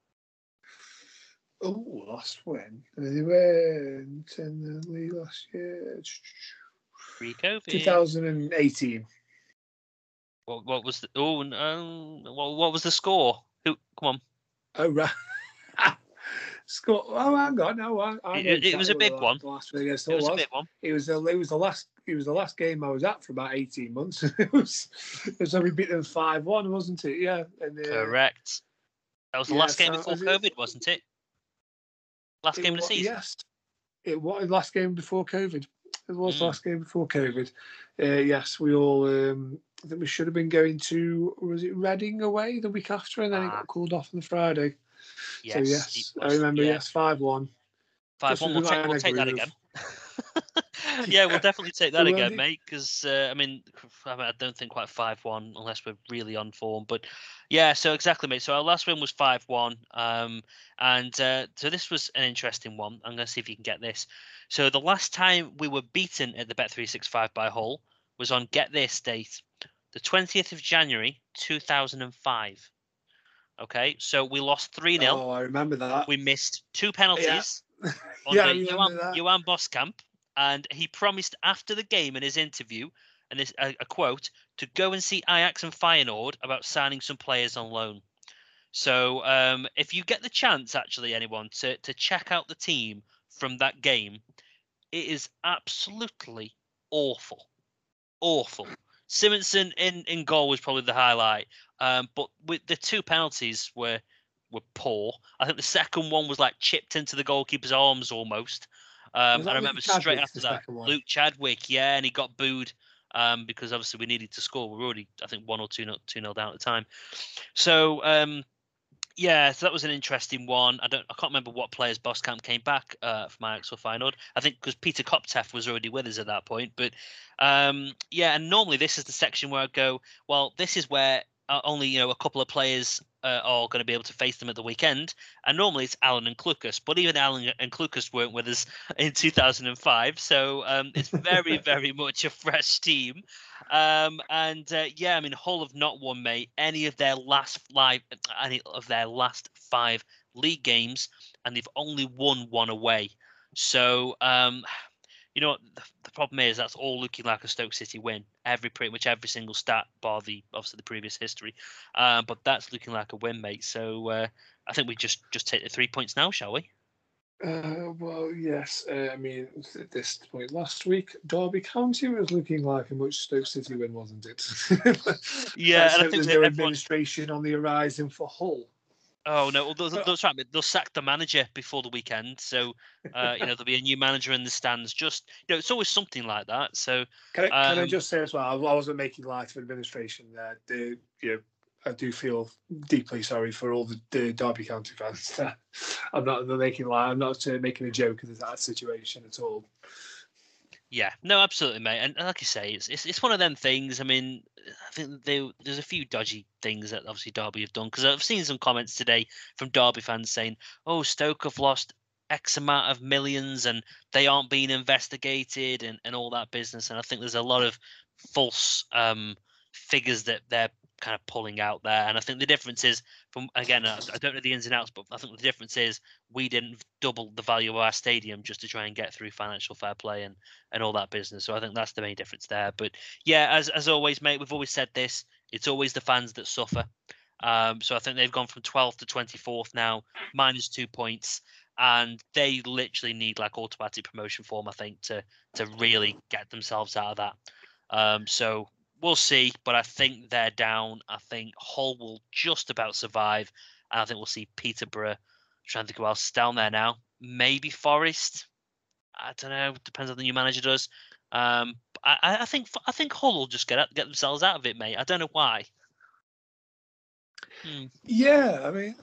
Oh, last win. They went in the league last year. Pre-COVID. twenty eighteen. What, what was the oh um, what, what was the score? Who? Come on. Oh right. Score. Oh, hang on. No, I, I it, it, it was a big one. The last thing I it was, was a big one. It was the it was the last it was the last game I was at for about eighteen months. it was so we beat them five one, wasn't it? Yeah. And, uh, correct. That was the yeah, last game so before was COVID, it, wasn't it? Last game it, of the season. Yes. It was last game before COVID. It was mm. the last game before COVID. Uh, yes, we all. Um, I think we should have been going to. Was it Reading away the week after, and then ah. it got called off on the Friday. Yes, so yes, I remember. Yeah. Yes, five one. Five one. We'll take, we'll take that again. yeah, we'll definitely take that again, you? mate. Because uh, I mean, I mean, I don't think quite five one unless we're really on form. But yeah, so exactly, mate. So our last win was five one, um, and uh, so this was an interesting one. I'm going to see if you can get this. So the last time we were beaten at the Bet three sixty-five by Hull was on, get this date, the twentieth of January two thousand five. Okay, so we lost three nil. Oh, I remember that. We missed two penalties. Yeah. Under yeah, Johan, Johan Boskamp, and he promised after the game in his interview, and this a, a quote, to go and see Ajax and Feyenoord about signing some players on loan. So um, if you get the chance, actually, anyone, to, to check out the team from that game, it is absolutely awful. Awful. Simonson in, in goal was probably the highlight, um, but with the two penalties were... were poor. I think the second one was like chipped into the goalkeeper's arms almost. Um, and I remember straight after that, Luke Chadwick, yeah, and he got booed um, because obviously we needed to score. We were already, I think, one or two nil, two nil down at the time. So um, yeah, so that was an interesting one. I don't, I can't remember what players Boskamp came back uh, from Ajax or Feyenoord. I think because Peter Kopteff was already with us at that point. But um, yeah, and normally this is the section where I go, well, this is where uh, only you know a couple of players Uh, are going to be able to face them at the weekend, and normally it's Alan and Klukas, but even Alan and Klukas weren't with us in two thousand five, so um, it's very, very much a fresh team. Um, and uh, yeah, I mean, Hull have not won, mate, any of their last five, any of their last five league games, and they've only won one away. So um, you know what? The, the problem is that's all looking like a Stoke City win. Every pretty much every single stat, bar the obviously the previous history, uh, but that's looking like a win, mate. So uh, I think we just just take the three points now, shall we? Uh, well, yes. Uh, I mean, at this point last week, Derby County was looking like a much Stoke City win, wasn't it? yeah, and I think there's no everyone... administration on the horizon for Hull. Oh no, they'll, they'll, try, they'll sack the manager before the weekend, so uh, you know there'll be a new manager in the stands. Just you know, it's always something like that. So can I, um, can I just say as well, I wasn't making light of administration there. The, you know, I do feel deeply sorry for all the, the Derby County fans. I'm not making light. I'm not uh, making a joke of that situation at all. Yeah, no, absolutely, mate. And, and like you say, it's, it's it's one of them things. I mean, I think they, there's a few dodgy things that obviously Derby have done, because I've seen some comments today from Derby fans saying, "Oh, Stoke have lost X amount of millions and they aren't being investigated," and, and all that business. And I think there's a lot of false um, figures that they're kind of pulling out there. And I think the difference is, from again, I, I don't know the ins and outs, but I think the difference is we didn't double the value of our stadium just to try and get through financial fair play and, and all that business. So I think that's the main difference there. But yeah, as as always, mate, we've always said this. It's always the fans that suffer. Um, so I think they've gone from twelfth to twenty-fourth now, minus two points. And they literally need like automatic promotion form, I think, to to really get themselves out of that. Um, so we'll see, but I think they're down. I think Hull will just about survive. And I think we'll see Peterborough. I'm trying to think who else is down there now. Maybe Forest. I don't know. Depends on the new manager does. Um, I, I think I think Hull will just get out, get themselves out of it, mate. I don't know why. Hmm. Yeah, I mean,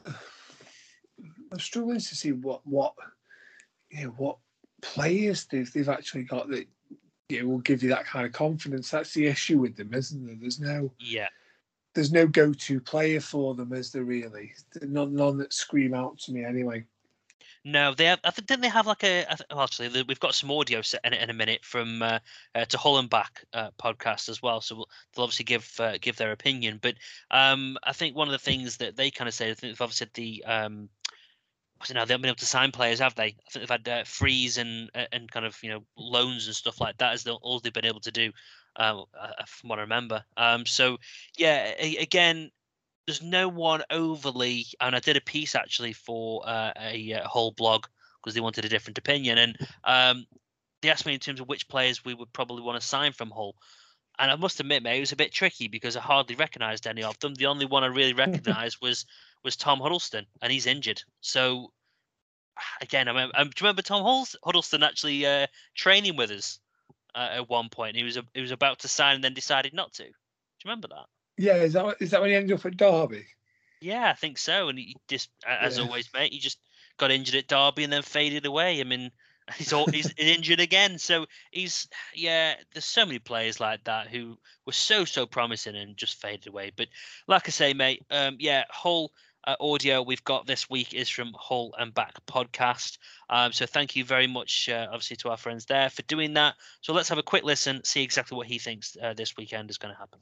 I'm struggling to see what what you know, what players they've they've actually got that you know, will give you that kind of confidence. That's the issue with them, isn't there? There's no yeah. There's no go-to player for them, is there really? None, none that scream out to me anyway. No, they have. I think didn't they have like a? Well, actually, we've got some audio set in, in a minute from uh, uh, to Hull and Back uh, podcast as well. So we'll, they'll obviously give uh, give their opinion. But um, I think one of the things that they kind of say, I think they've obviously said the um, I don't know, they haven't been able to sign players, have they? I think they've had uh, frees and and kind of you know loans and stuff like that as the, all they've been able to do, uh, from what I remember. Um, so yeah, a, again. There's no one overly, and I did a piece actually for uh, a, a whole blog because they wanted a different opinion, and um, they asked me in terms of which players we would probably want to sign from Hull. And I must admit, mate, it was a bit tricky because I hardly recognised any of them. The only one I really recognised was was Tom Huddleston, and he's injured. So again, I remember, do you remember Tom Huddleston actually uh, training with us uh, at one point? He was a, he was about to sign and then decided not to. Do you remember that? Yeah, is that is that when he ended up at Derby? Yeah, I think so. And he just, as yeah. always, mate, he just got injured at Derby and then faded away. I mean, he's all, he's injured again. So he's, yeah, there's so many players like that who were so, so promising and just faded away. But like I say, mate, um, yeah, Hull uh, audio we've got this week is from Hull and Back podcast. Um, so thank you very much, uh, obviously, to our friends there for doing that. So let's have a quick listen, see exactly what he thinks uh, this weekend is going to happen.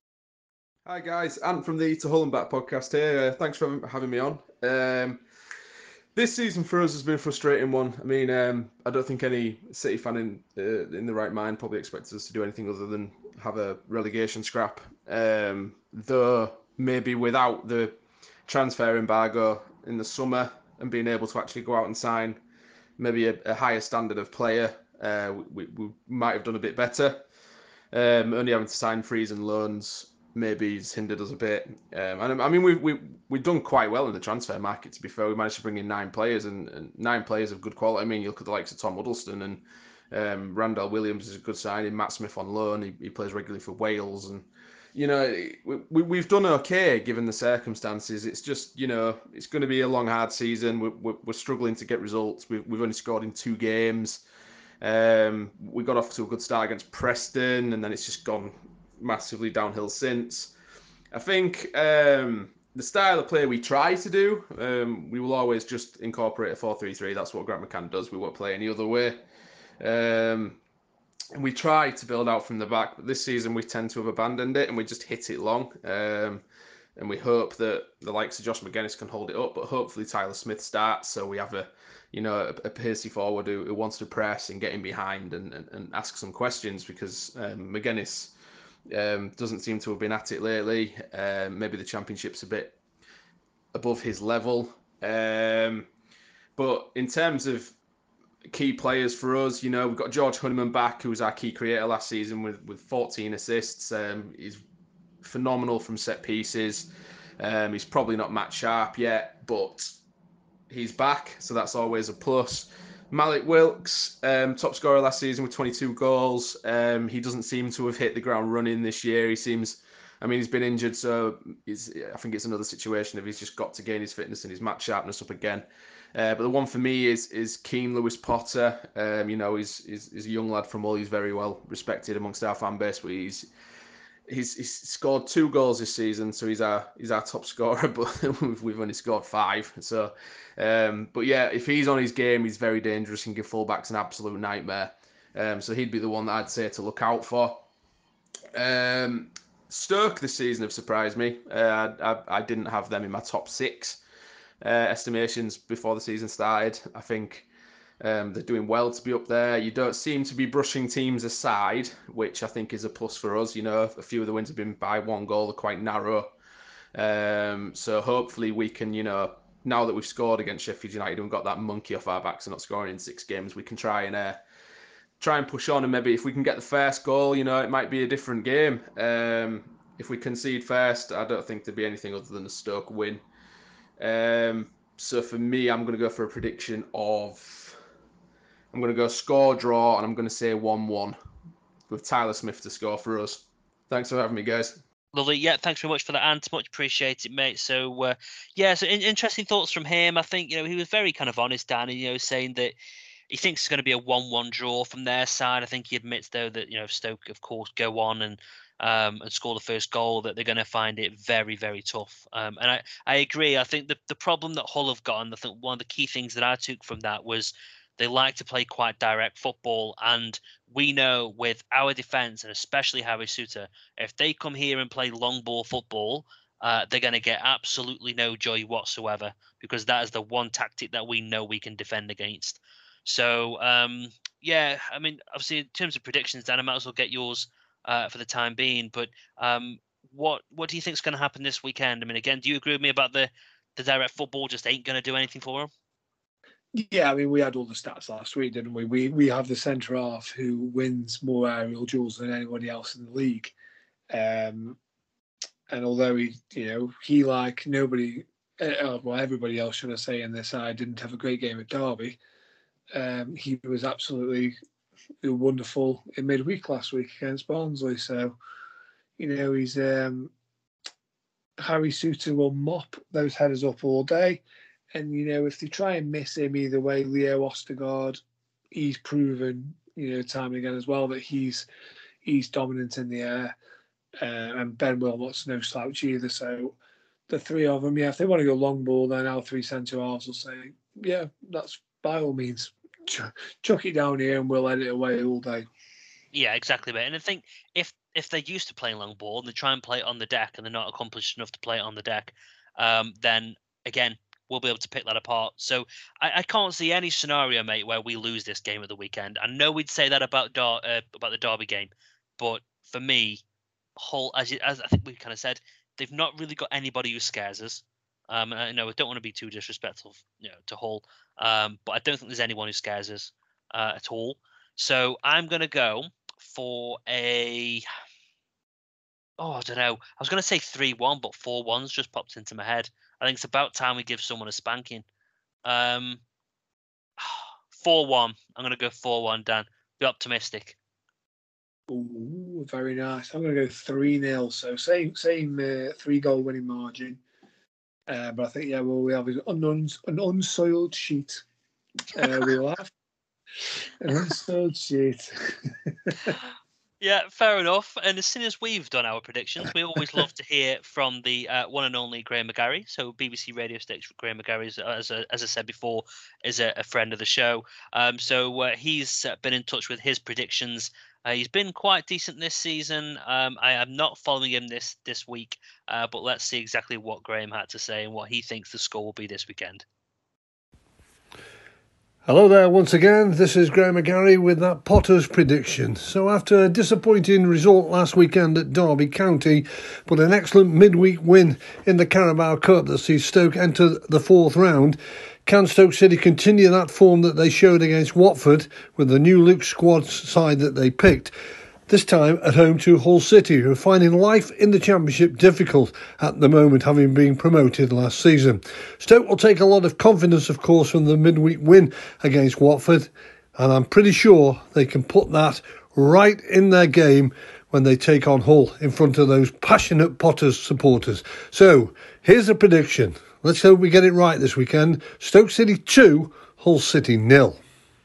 Hi guys, Ant from the To Hull and Back podcast here. Uh, thanks for having me on. Um, this season for us has been a frustrating one. I mean, um, I don't think any City fan in uh, in the right mind probably expects us to do anything other than have a relegation scrap. Um, though maybe without the transfer embargo in the summer and being able to actually go out and sign maybe a, a higher standard of player, uh, we, we might have done a bit better. Um, only having to sign frees and loans maybe it's hindered us a bit. Um, and I mean, we've, we, we've done quite well in the transfer market, to be fair. We managed to bring in nine players and, and nine players of good quality. I mean, you look at the likes of Tom Huddleston and um, Randall Williams is a good signing. Matt Smith on loan. He, he plays regularly for Wales. And, you know, we, we, we've done okay given the circumstances. It's just, you know, it's going to be a long, hard season. We're, we're, we're struggling to get results. We've, we've only scored in two games. Um, we got off to a good start against Preston and then it's just gone massively downhill since. I think um, the style of play we try to do, um, we will always just incorporate a four three three. That's what Grant McCann does. We won't play any other way. Um, and we try to build out from the back, but this season we tend to have abandoned it and we just hit it long. Um, and we hope that the likes of Josh McGuinness can hold it up, but hopefully Tyler Smith starts so we have a, you know, a, a pacey forward who, who wants to press and get in behind and, and, and ask some questions because um, McGuinness Um, doesn't seem to have been at it lately. Um, maybe the championship's a bit above his level. Um, but in terms of key players for us, you know, we've got George Honeyman back, who was our key creator last season with, with fourteen assists. Um, he's phenomenal from set pieces. Um, he's probably not Matt Sharp yet, but he's back, so that's always a plus. Malik Wilks, um, top scorer last season with twenty-two goals. Um, he doesn't seem to have hit the ground running this year. He seems, I mean, he's been injured, so he's, I think it's another situation if he's just got to gain his fitness and his match sharpness up again. Uh, but the one for me is is Keane Lewis Potter. Um, you know, he's, he's he's a young lad from Hull. He's very well respected amongst our fan base, but he's He's, he's scored two goals this season, so he's our he's our top scorer. But we've, we've only scored five. So, um, but yeah, if he's on his game, he's very dangerous and give fullbacks an absolute nightmare. Um, so he'd be the one that I'd say to look out for. Um, Stoke this season have surprised me. Uh, I I didn't have them in my top six uh, estimations before the season started. I think. Um, they're doing well to be up there. You don't seem to be brushing teams aside, which I think is a plus for us. You know, a few of the wins have been by one goal. They're quite narrow. Um, so hopefully we can, you know, now that we've scored against Sheffield United and we've got that monkey off our backs and not scoring in six games, we can try and uh, try and push on. And maybe if we can get the first goal, you know, it might be a different game. Um, if we concede first, I don't think there'd be anything other than a Stoke win. Um, so for me, I'm going to go for a prediction of... I'm going to go score, draw, and I'm going to say one one with Tyler Smith to score for us. Thanks for having me, guys. Lovely. Yeah, thanks very much for that, Ant. Much appreciated, mate. So, uh, yeah, so in- interesting thoughts from him. I think, you know, he was very kind of honest, Danny, you know, saying that he thinks it's going to be a one one draw from their side. I think he admits, though, that, you know, Stoke, of course, go on and um, and score the first goal, that they're going to find it very, very tough. Um, and I, I agree. I think the, the problem that Hull have got, and I think one of the key things that I took from that was they like to play quite direct football, and we know with our defence, and especially Harry Souttar, if they come here and play long ball football, uh, they're going to get absolutely no joy whatsoever, because that is the one tactic that we know we can defend against. So, um, yeah, I mean, obviously, in terms of predictions, Dan, I might as well get yours uh, for the time being. But um, what what do you think is going to happen this weekend? I mean, again, do you agree with me about the, the direct football just ain't going to do anything for them? Yeah, I mean, we had all the stats last week, didn't we? We we have the centre half who wins more aerial duels than anybody else in the league. Um, and although he, you know, he like nobody, uh, well, everybody else, should I say, in this side didn't have a great game at Derby. Um, he was absolutely wonderful in midweek last week against Barnsley. So, you know, he's um, Harry Souttar will mop those headers up all day. And, you know, if they try and miss him either way, Leo Ostergaard, he's proven, you know, time and again as well that he's he's dominant in the air. Uh, and Ben Wilmot's no slouch either. So the three of them, yeah, if they want to go long ball, then our three centre halves will say, yeah, that's by all means, ch- chuck it down here and we'll let it away all day. Yeah, exactly, mate. And I think if if they're used to playing long ball and they try and play it on the deck and they're not accomplished enough to play it on the deck, um, then, again, we'll be able to pick that apart. So I, I can't see any scenario, mate, where we lose this game at the weekend. I know we'd say that about Dar- uh, about the Derby game, but for me, Hull, as you, as I think we kind of said, they've not really got anybody who scares us. Um, and I know I don't want to be too disrespectful, you know, to Hull, um, but I don't think there's anyone who scares us uh, at all. So I'm going to go for a. Oh, I don't know. I was going to say three one, but four one's just popped into my head. I think it's about time we give someone a spanking. Um, four one. I'm going to go four one, Dan. Be optimistic. Ooh, very nice. I'm going to go three nil. So same same uh, three-goal winning margin. Uh, but I think, yeah, well, we have an, un- an unsoiled sheet. Uh, we'll have an unsoiled sheet. Yeah, fair enough. And as soon as we've done our predictions, we always love to hear from the uh, one and only Graham McGarry. So B B C Radio Stakes for Graham McGarry, is, as, a, as I said before, is a, a friend of the show. Um, so uh, he's been in touch with his predictions. Uh, he's been quite decent this season. Um, I am not following him this this week, uh, but let's see exactly what Graham had to say and what he thinks the score will be this weekend. Hello there once again, this is Graham McGarry with that Potter's prediction. So after a disappointing result last weekend at Derby County, but an excellent midweek win in the Carabao Cup that sees Stoke enter the fourth round, can Stoke City continue that form that they showed against Watford with the new Luke squad side that they picked? this time at home to Hull City, who are finding life in the Championship difficult at the moment, having been promoted last season. Stoke will take a lot of confidence, of course, from the midweek win against Watford, and I'm pretty sure they can put that right in their game when they take on Hull in front of those passionate Potters supporters. So, here's a prediction. Let's hope we get it right this weekend. Stoke City two, Hull City nil.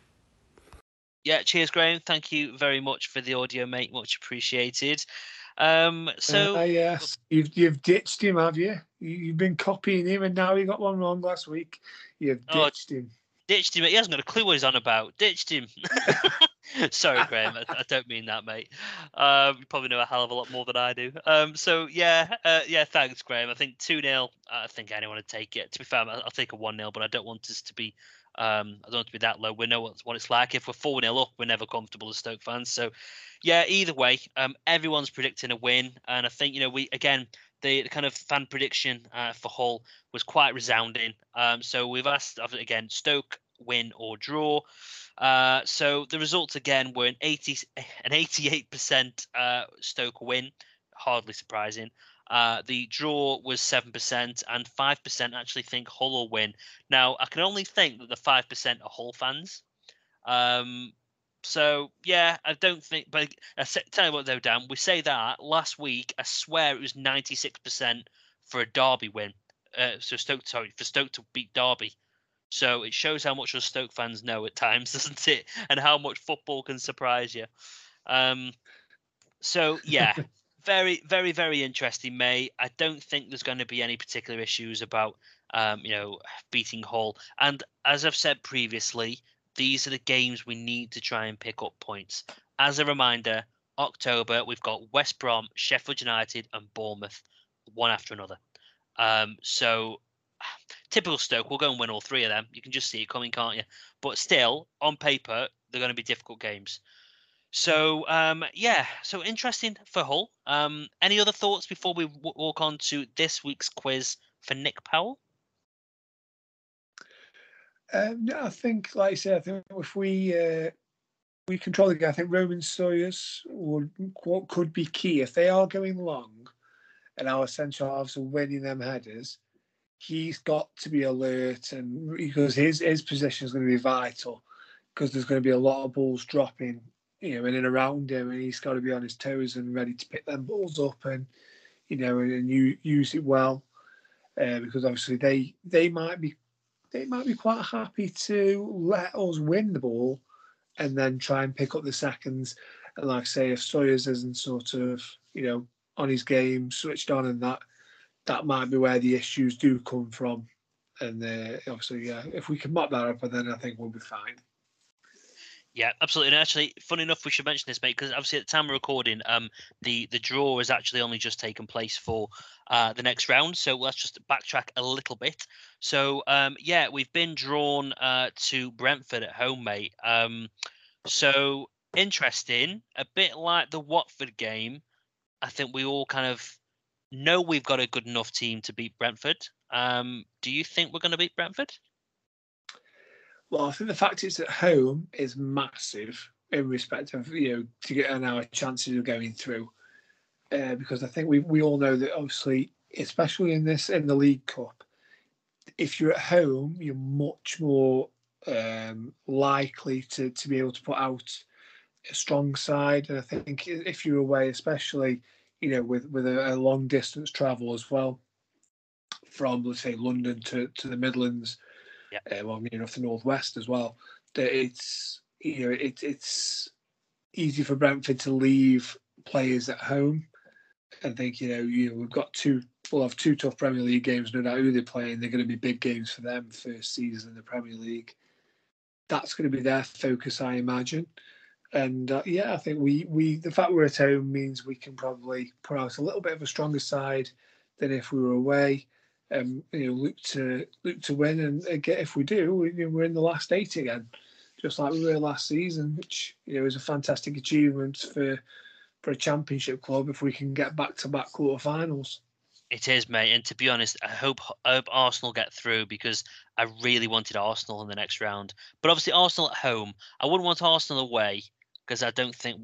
Yeah, cheers, Graham. Thank you very much for the audio, mate. Much appreciated. Um, so uh, yes, you've you've ditched him, have you? you? You've been copying him, and now you got one wrong last week. You've ditched oh, him. Ditched him. He hasn't got a clue what he's on about. Ditched him. Sorry, Graham. I, I don't mean that, mate. Um, you probably know a hell of a lot more than I do. Um, so yeah, uh, yeah. Thanks, Graham. I think two nil. I think anyone would take it. To be fair, I'll take a one nil, but I don't want us to be. Um, I don't want to be that low. We know what, what it's like. If we're four nil up, we're never comfortable as Stoke fans. So, yeah, either way, um, everyone's predicting a win. And I think, you know, we again, the, the kind of fan prediction uh, for Hull was quite resounding. Um, so we've asked, again, Stoke win or draw. Uh, so the results, again, were an, eighty, an eighty-eight percent uh, Stoke win. Hardly surprising. Uh, the draw was seven percent, and five percent actually think Hull will win. Now, I can only think that the five percent are Hull fans. Um, so, yeah, I don't think... But I say, tell you what, though, Dan, we say that. Last week, I swear it was ninety-six percent for a Derby win. Uh, so Stoke, sorry, for Stoke to beat Derby. So it shows how much us Stoke fans know at times, doesn't it? And how much football can surprise you. Um, so, yeah... Very, very, very interesting, May. I don't think there's going to be any particular issues about, um, you know, beating Hull. And as I've said previously, these are the games we need to try and pick up points. As a reminder, October, we've got West Brom, Sheffield United and Bournemouth, one after another. Um, so, typical Stoke, we'll go and win all three of them. You can just see it coming, can't you? But still, on paper, they're going to be difficult games. So, um, yeah, so interesting for Hull. Um, any other thoughts before we w- walk on to this week's quiz for Nick Powell? Um, no, I think, like I said, I think if we uh, we control the game, I think Roman Sawyers would what could be key. If they are going long and our central halves are winning them headers, he's got to be alert, and because his, his position is going to be vital, because there's going to be a lot of balls dropping, you know, in and around him, and he's got to be on his toes and ready to pick them balls up and, you know, and, and you, use it well, uh, because obviously they they might be they might be quite happy to let us win the ball and then try and pick up the seconds. And like I say, if Sawyers isn't sort of, you know, on his game, switched on, and that that might be where the issues do come from. And uh, obviously, yeah, if we can mop that up, then I think we'll be fine. Yeah, absolutely. And actually, funny enough, we should mention this, mate, because obviously at the time of recording, um, the, the draw has actually only just taken place for uh, the next round. So let's just backtrack a little bit. So, um, yeah, we've been drawn uh, to Brentford at home, mate. Um, so, interesting. A bit like the Watford game, I think we all kind of know we've got a good enough team to beat Brentford. Um, do you think we're going to beat Brentford? Well, I think the fact it's at home is massive in respect of, you know, to get on our chances of going through. Uh, because I think we we all know that obviously, especially in this in the League Cup, if you're at home, you're much more um, likely to, to be able to put out a strong side. And I think if you're away, especially, you know, with, with a, a long distance travel as well, from, let's say, London to, to the Midlands, yeah. Uh, well, you know, the Northwest as well, that it's, you know, it, it's easy for Brentford to leave players at home and think, you know, you know, we've got two, we'll have two tough Premier League games, no doubt who they're playing. They're going to be big games for them, first season in the Premier League. That's going to be their focus, I imagine. And uh, yeah, I think we, we, the fact we're at home means we can probably put out a little bit of a stronger side than if we were away. Um, you know, look to look to win, and again, if we do, we, you know, we're in the last eight again, just like we were last season, which, you know, is a fantastic achievement for for a Championship club if we can get back to back quarterfinals. It is, mate, and to be honest, I hope I hope Arsenal get through, because I really wanted Arsenal in the next round. But obviously, Arsenal at home, I wouldn't want Arsenal away, because I don't think we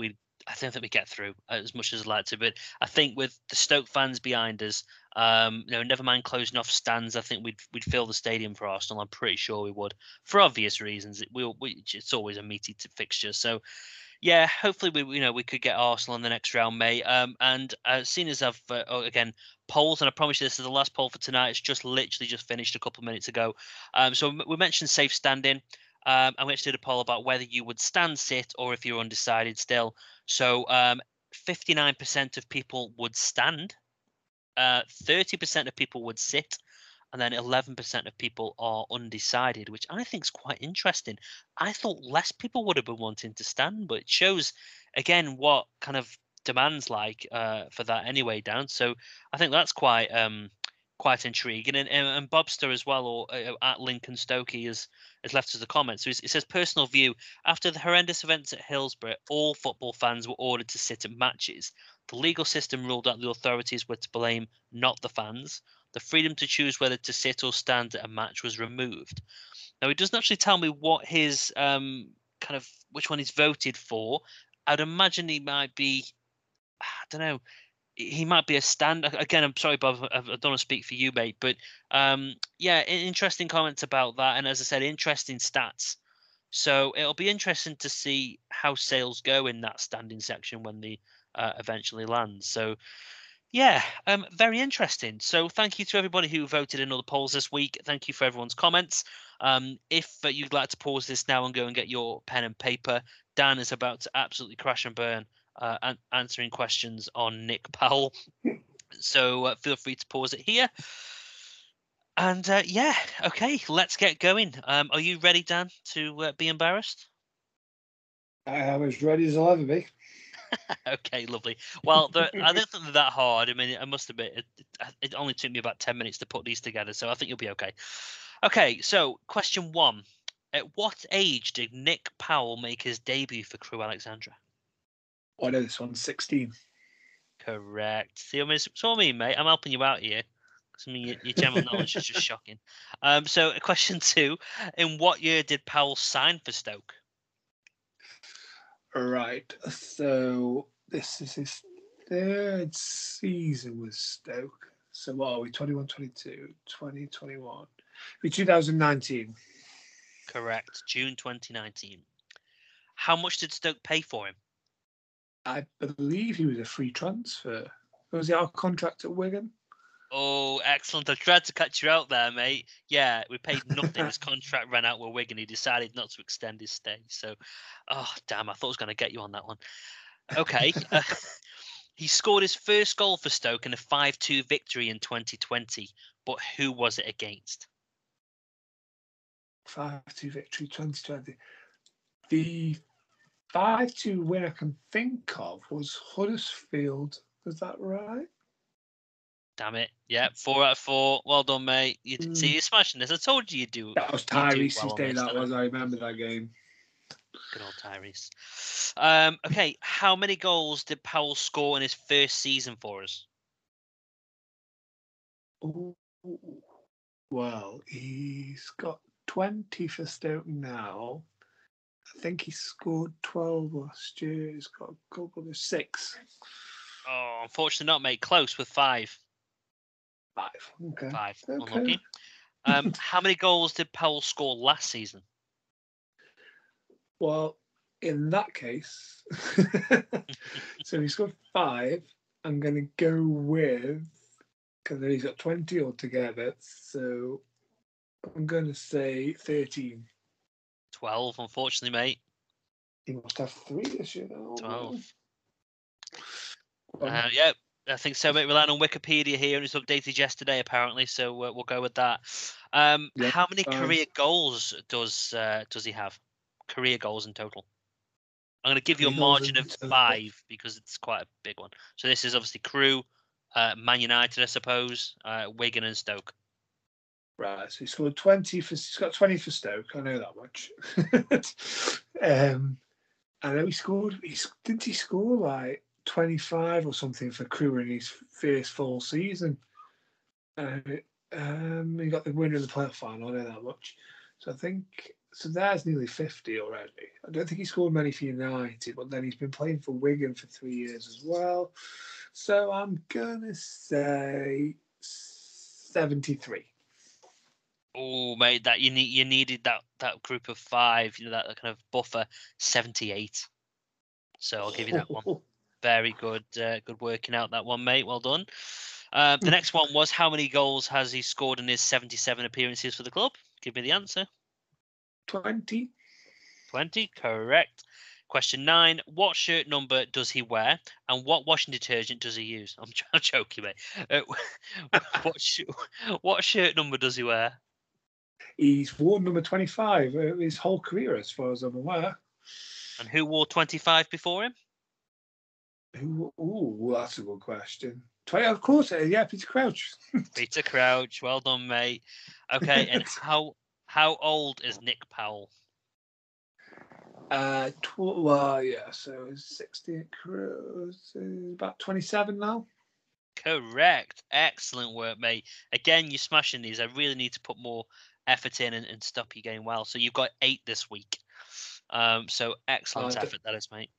I don't think we get through as much as I'd like to, but I think with the Stoke fans behind us, um, you know, never mind closing off stands, I think we'd we'd fill the stadium for Arsenal. I'm pretty sure we would, for obvious reasons. It will, we, it's always a meaty t- fixture, so yeah, hopefully we you know we could get Arsenal in the next round, mate. Um, and uh, seeing as I've uh, oh, again polls, and I promise you this is the last poll for tonight. It's just literally just finished a couple of minutes ago. Um, so we mentioned safe standing. Um, and we actually did a poll about whether you would stand, sit, or if you're undecided still. So um, fifty-nine percent of people would stand, uh, thirty percent of people would sit, and then eleven percent of people are undecided, which I think is quite interesting. I thought less people would have been wanting to stand, but it shows, again, what kind of demand's like uh, for that anyway, Dan. So I think that's quite um, quite intriguing. And, and, and Bobster as well, or uh, at Lincoln Stokey, has, has left us a comment. So it says, personal view, after the horrendous events at Hillsborough, all football fans were ordered to sit at matches. The legal system ruled out the authorities were to blame, not the fans. The freedom to choose whether to sit or stand at a match was removed. Now, he doesn't actually tell me what his um, kind of which one he's voted for. I'd imagine he might be, I don't know, he might be a stand. Again, I'm sorry, Bob, I don't want to speak for you, mate, but um, yeah, interesting comments about that. And as I said, interesting stats. So it'll be interesting to see how sales go in that standing section when they uh, eventually land. So yeah, um, very interesting. So thank you to everybody who voted in all the polls this week. Thank you for everyone's comments. Um, if uh, you'd like to pause this now and go and get your pen and paper, Dan is about to absolutely crash and burn uh, an- answering questions on Nick Powell. So uh, feel free to pause it here. And uh, yeah, okay, let's get going. Um, are you ready, Dan, to uh, be embarrassed? I am as ready as I'll ever be. Okay, lovely. Well, I don't think they're that hard. I mean, I must admit, it, it only took me about ten minutes to put these together, so I think you'll be okay. Okay, so question one. At what age did Nick Powell make his debut for Crewe Alexandra? Oh, I know this one's sixteen. Correct. See, I mean, it's what I mean, mate. I'm helping you out here. I mean, your, your general knowledge is just shocking. Um, so, question two. In what year did Powell sign for Stoke? Right. So, this is his third season with Stoke. So, what are we? twenty-one, twenty-two, twenty, twenty-one. It'll be two thousand nineteen. Correct. June twenty nineteen. How much did Stoke pay for him? I believe he was a free transfer. Was he our contract at Wigan? Oh, excellent. I tried to catch you out there, mate. Yeah, we paid nothing. His contract ran out with Wigan. He decided not to extend his stay. So, oh, damn, I thought I was going to get you on that one. Okay. uh, he scored his first goal for Stoke in a five two victory in twenty twenty. But who was it against? five two victory, twenty twenty. The five two win I can think of was Huddersfield. Was that right? Damn it. Yeah, four out of four. Well done, mate. You mm. See, you're smashing this. I told you you'd do. That was Tyrese's well day, that was. I remember that game. Good old Tyrese. Um, okay, how many goals did Powell score in his first season for us? Ooh. Well, he's got twenty for Stoke now. I think he scored twelve last year. He's got a couple of six. Oh, unfortunately not, mate. Close with five. Five. Okay. Five. Okay. Unlucky. Um, how many goals did Powell score last season? Well, in that case, so he scored five. I'm going to go with, because he's got twenty altogether, so I'm going to say thirteen. twelve, unfortunately, mate. He must have three this year now. twelve. Uh, yeah, I think so, mate. Relying on Wikipedia here, and it's updated yesterday, apparently, so uh, we'll go with that. Um, yeah, how many fine. career goals does uh, does he have? Career goals in total. I'm going to give you career a margin of five because it's quite a big one. So this is obviously Crewe, uh, Man United, I suppose, uh, Wigan and Stoke. Right, so he scored twenty for. He's got twenty for Stoke. I know that much. um, I know he scored. He didn't he score like twenty-five or something for Crewe in his first full season. Uh, um, he got the winner of the playoff final. I know that much. So I think so there's nearly fifty already. I don't think he scored many for United, but then he's been playing for Wigan for three years as well. So I'm going to say seventy-three. Oh, mate, that you need you needed that that group of five, you know, that kind of buffer, seventy-eight. So I'll give you that one. Very good, uh, good working out that one, mate. Well done. Uh, the next one was, how many goals has he scored in his seventy-seven appearances for the club? Give me the answer. twenty. twenty, correct. Question nine, what shirt number does he wear and what washing detergent does he use? I'm, I'm joking, mate. Uh, what, sh- what shirt number does he wear? He's worn number twenty-five uh, his whole career, as far as I'm aware. And who wore twenty-five before him? Who? Ooh, that's a good question. twenty, of course, yeah, Peter Crouch. Peter Crouch, well done, mate. Okay, and how how old is Nick Powell? Uh, tw- well, yeah, so it's sixty Crouch, about twenty-seven now. Correct. Excellent work, mate. Again, you're smashing these. I really need to put more effort in and, and stop you getting well. So you've got eight this week. Um, so excellent uh, effort that is, mate.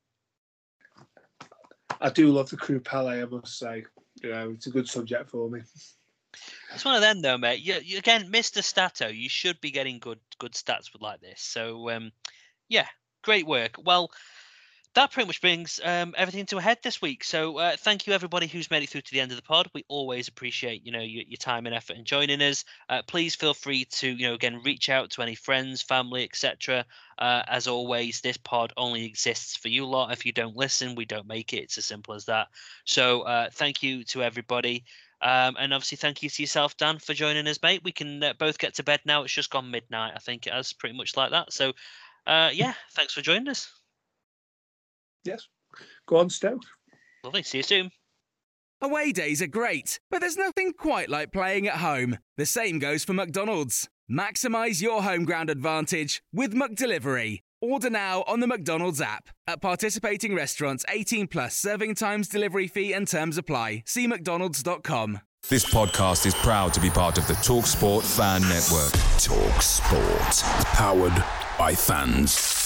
I do love the Crew Pele, I must say. You know, it's a good subject for me. It's one of them, though, mate. You, you, again, Mister Stato, you should be getting good good stats with like this. So, um, yeah, great work. Well, that pretty much brings um, everything to a head this week. So uh, thank you, everybody who's made it through to the end of the pod. We always appreciate, you know, your, your time and effort in joining us. Uh, please feel free to, you know, again, reach out to any friends, family, et cetera. Uh, as always, this pod only exists for you lot. If you don't listen, we don't make it. It's as simple as that. So uh, thank you to everybody. Um, and obviously, thank you to yourself, Dan, for joining us, mate. We can uh, both get to bed now. It's just gone midnight. I think it has, pretty much like that. So, uh, yeah, thanks for joining us. Yes. Go on, Stoke. Lovely. See you soon. Away days are great, but there's nothing quite like playing at home. The same goes for McDonald's. Maximise your home ground advantage with McDelivery. Order now on the McDonald's app. At participating restaurants, eighteen plus, serving times, delivery fee and terms apply. See mcdonalds dot com. This podcast is proud to be part of the TalkSport Fan Network. TalkSport. Powered by fans.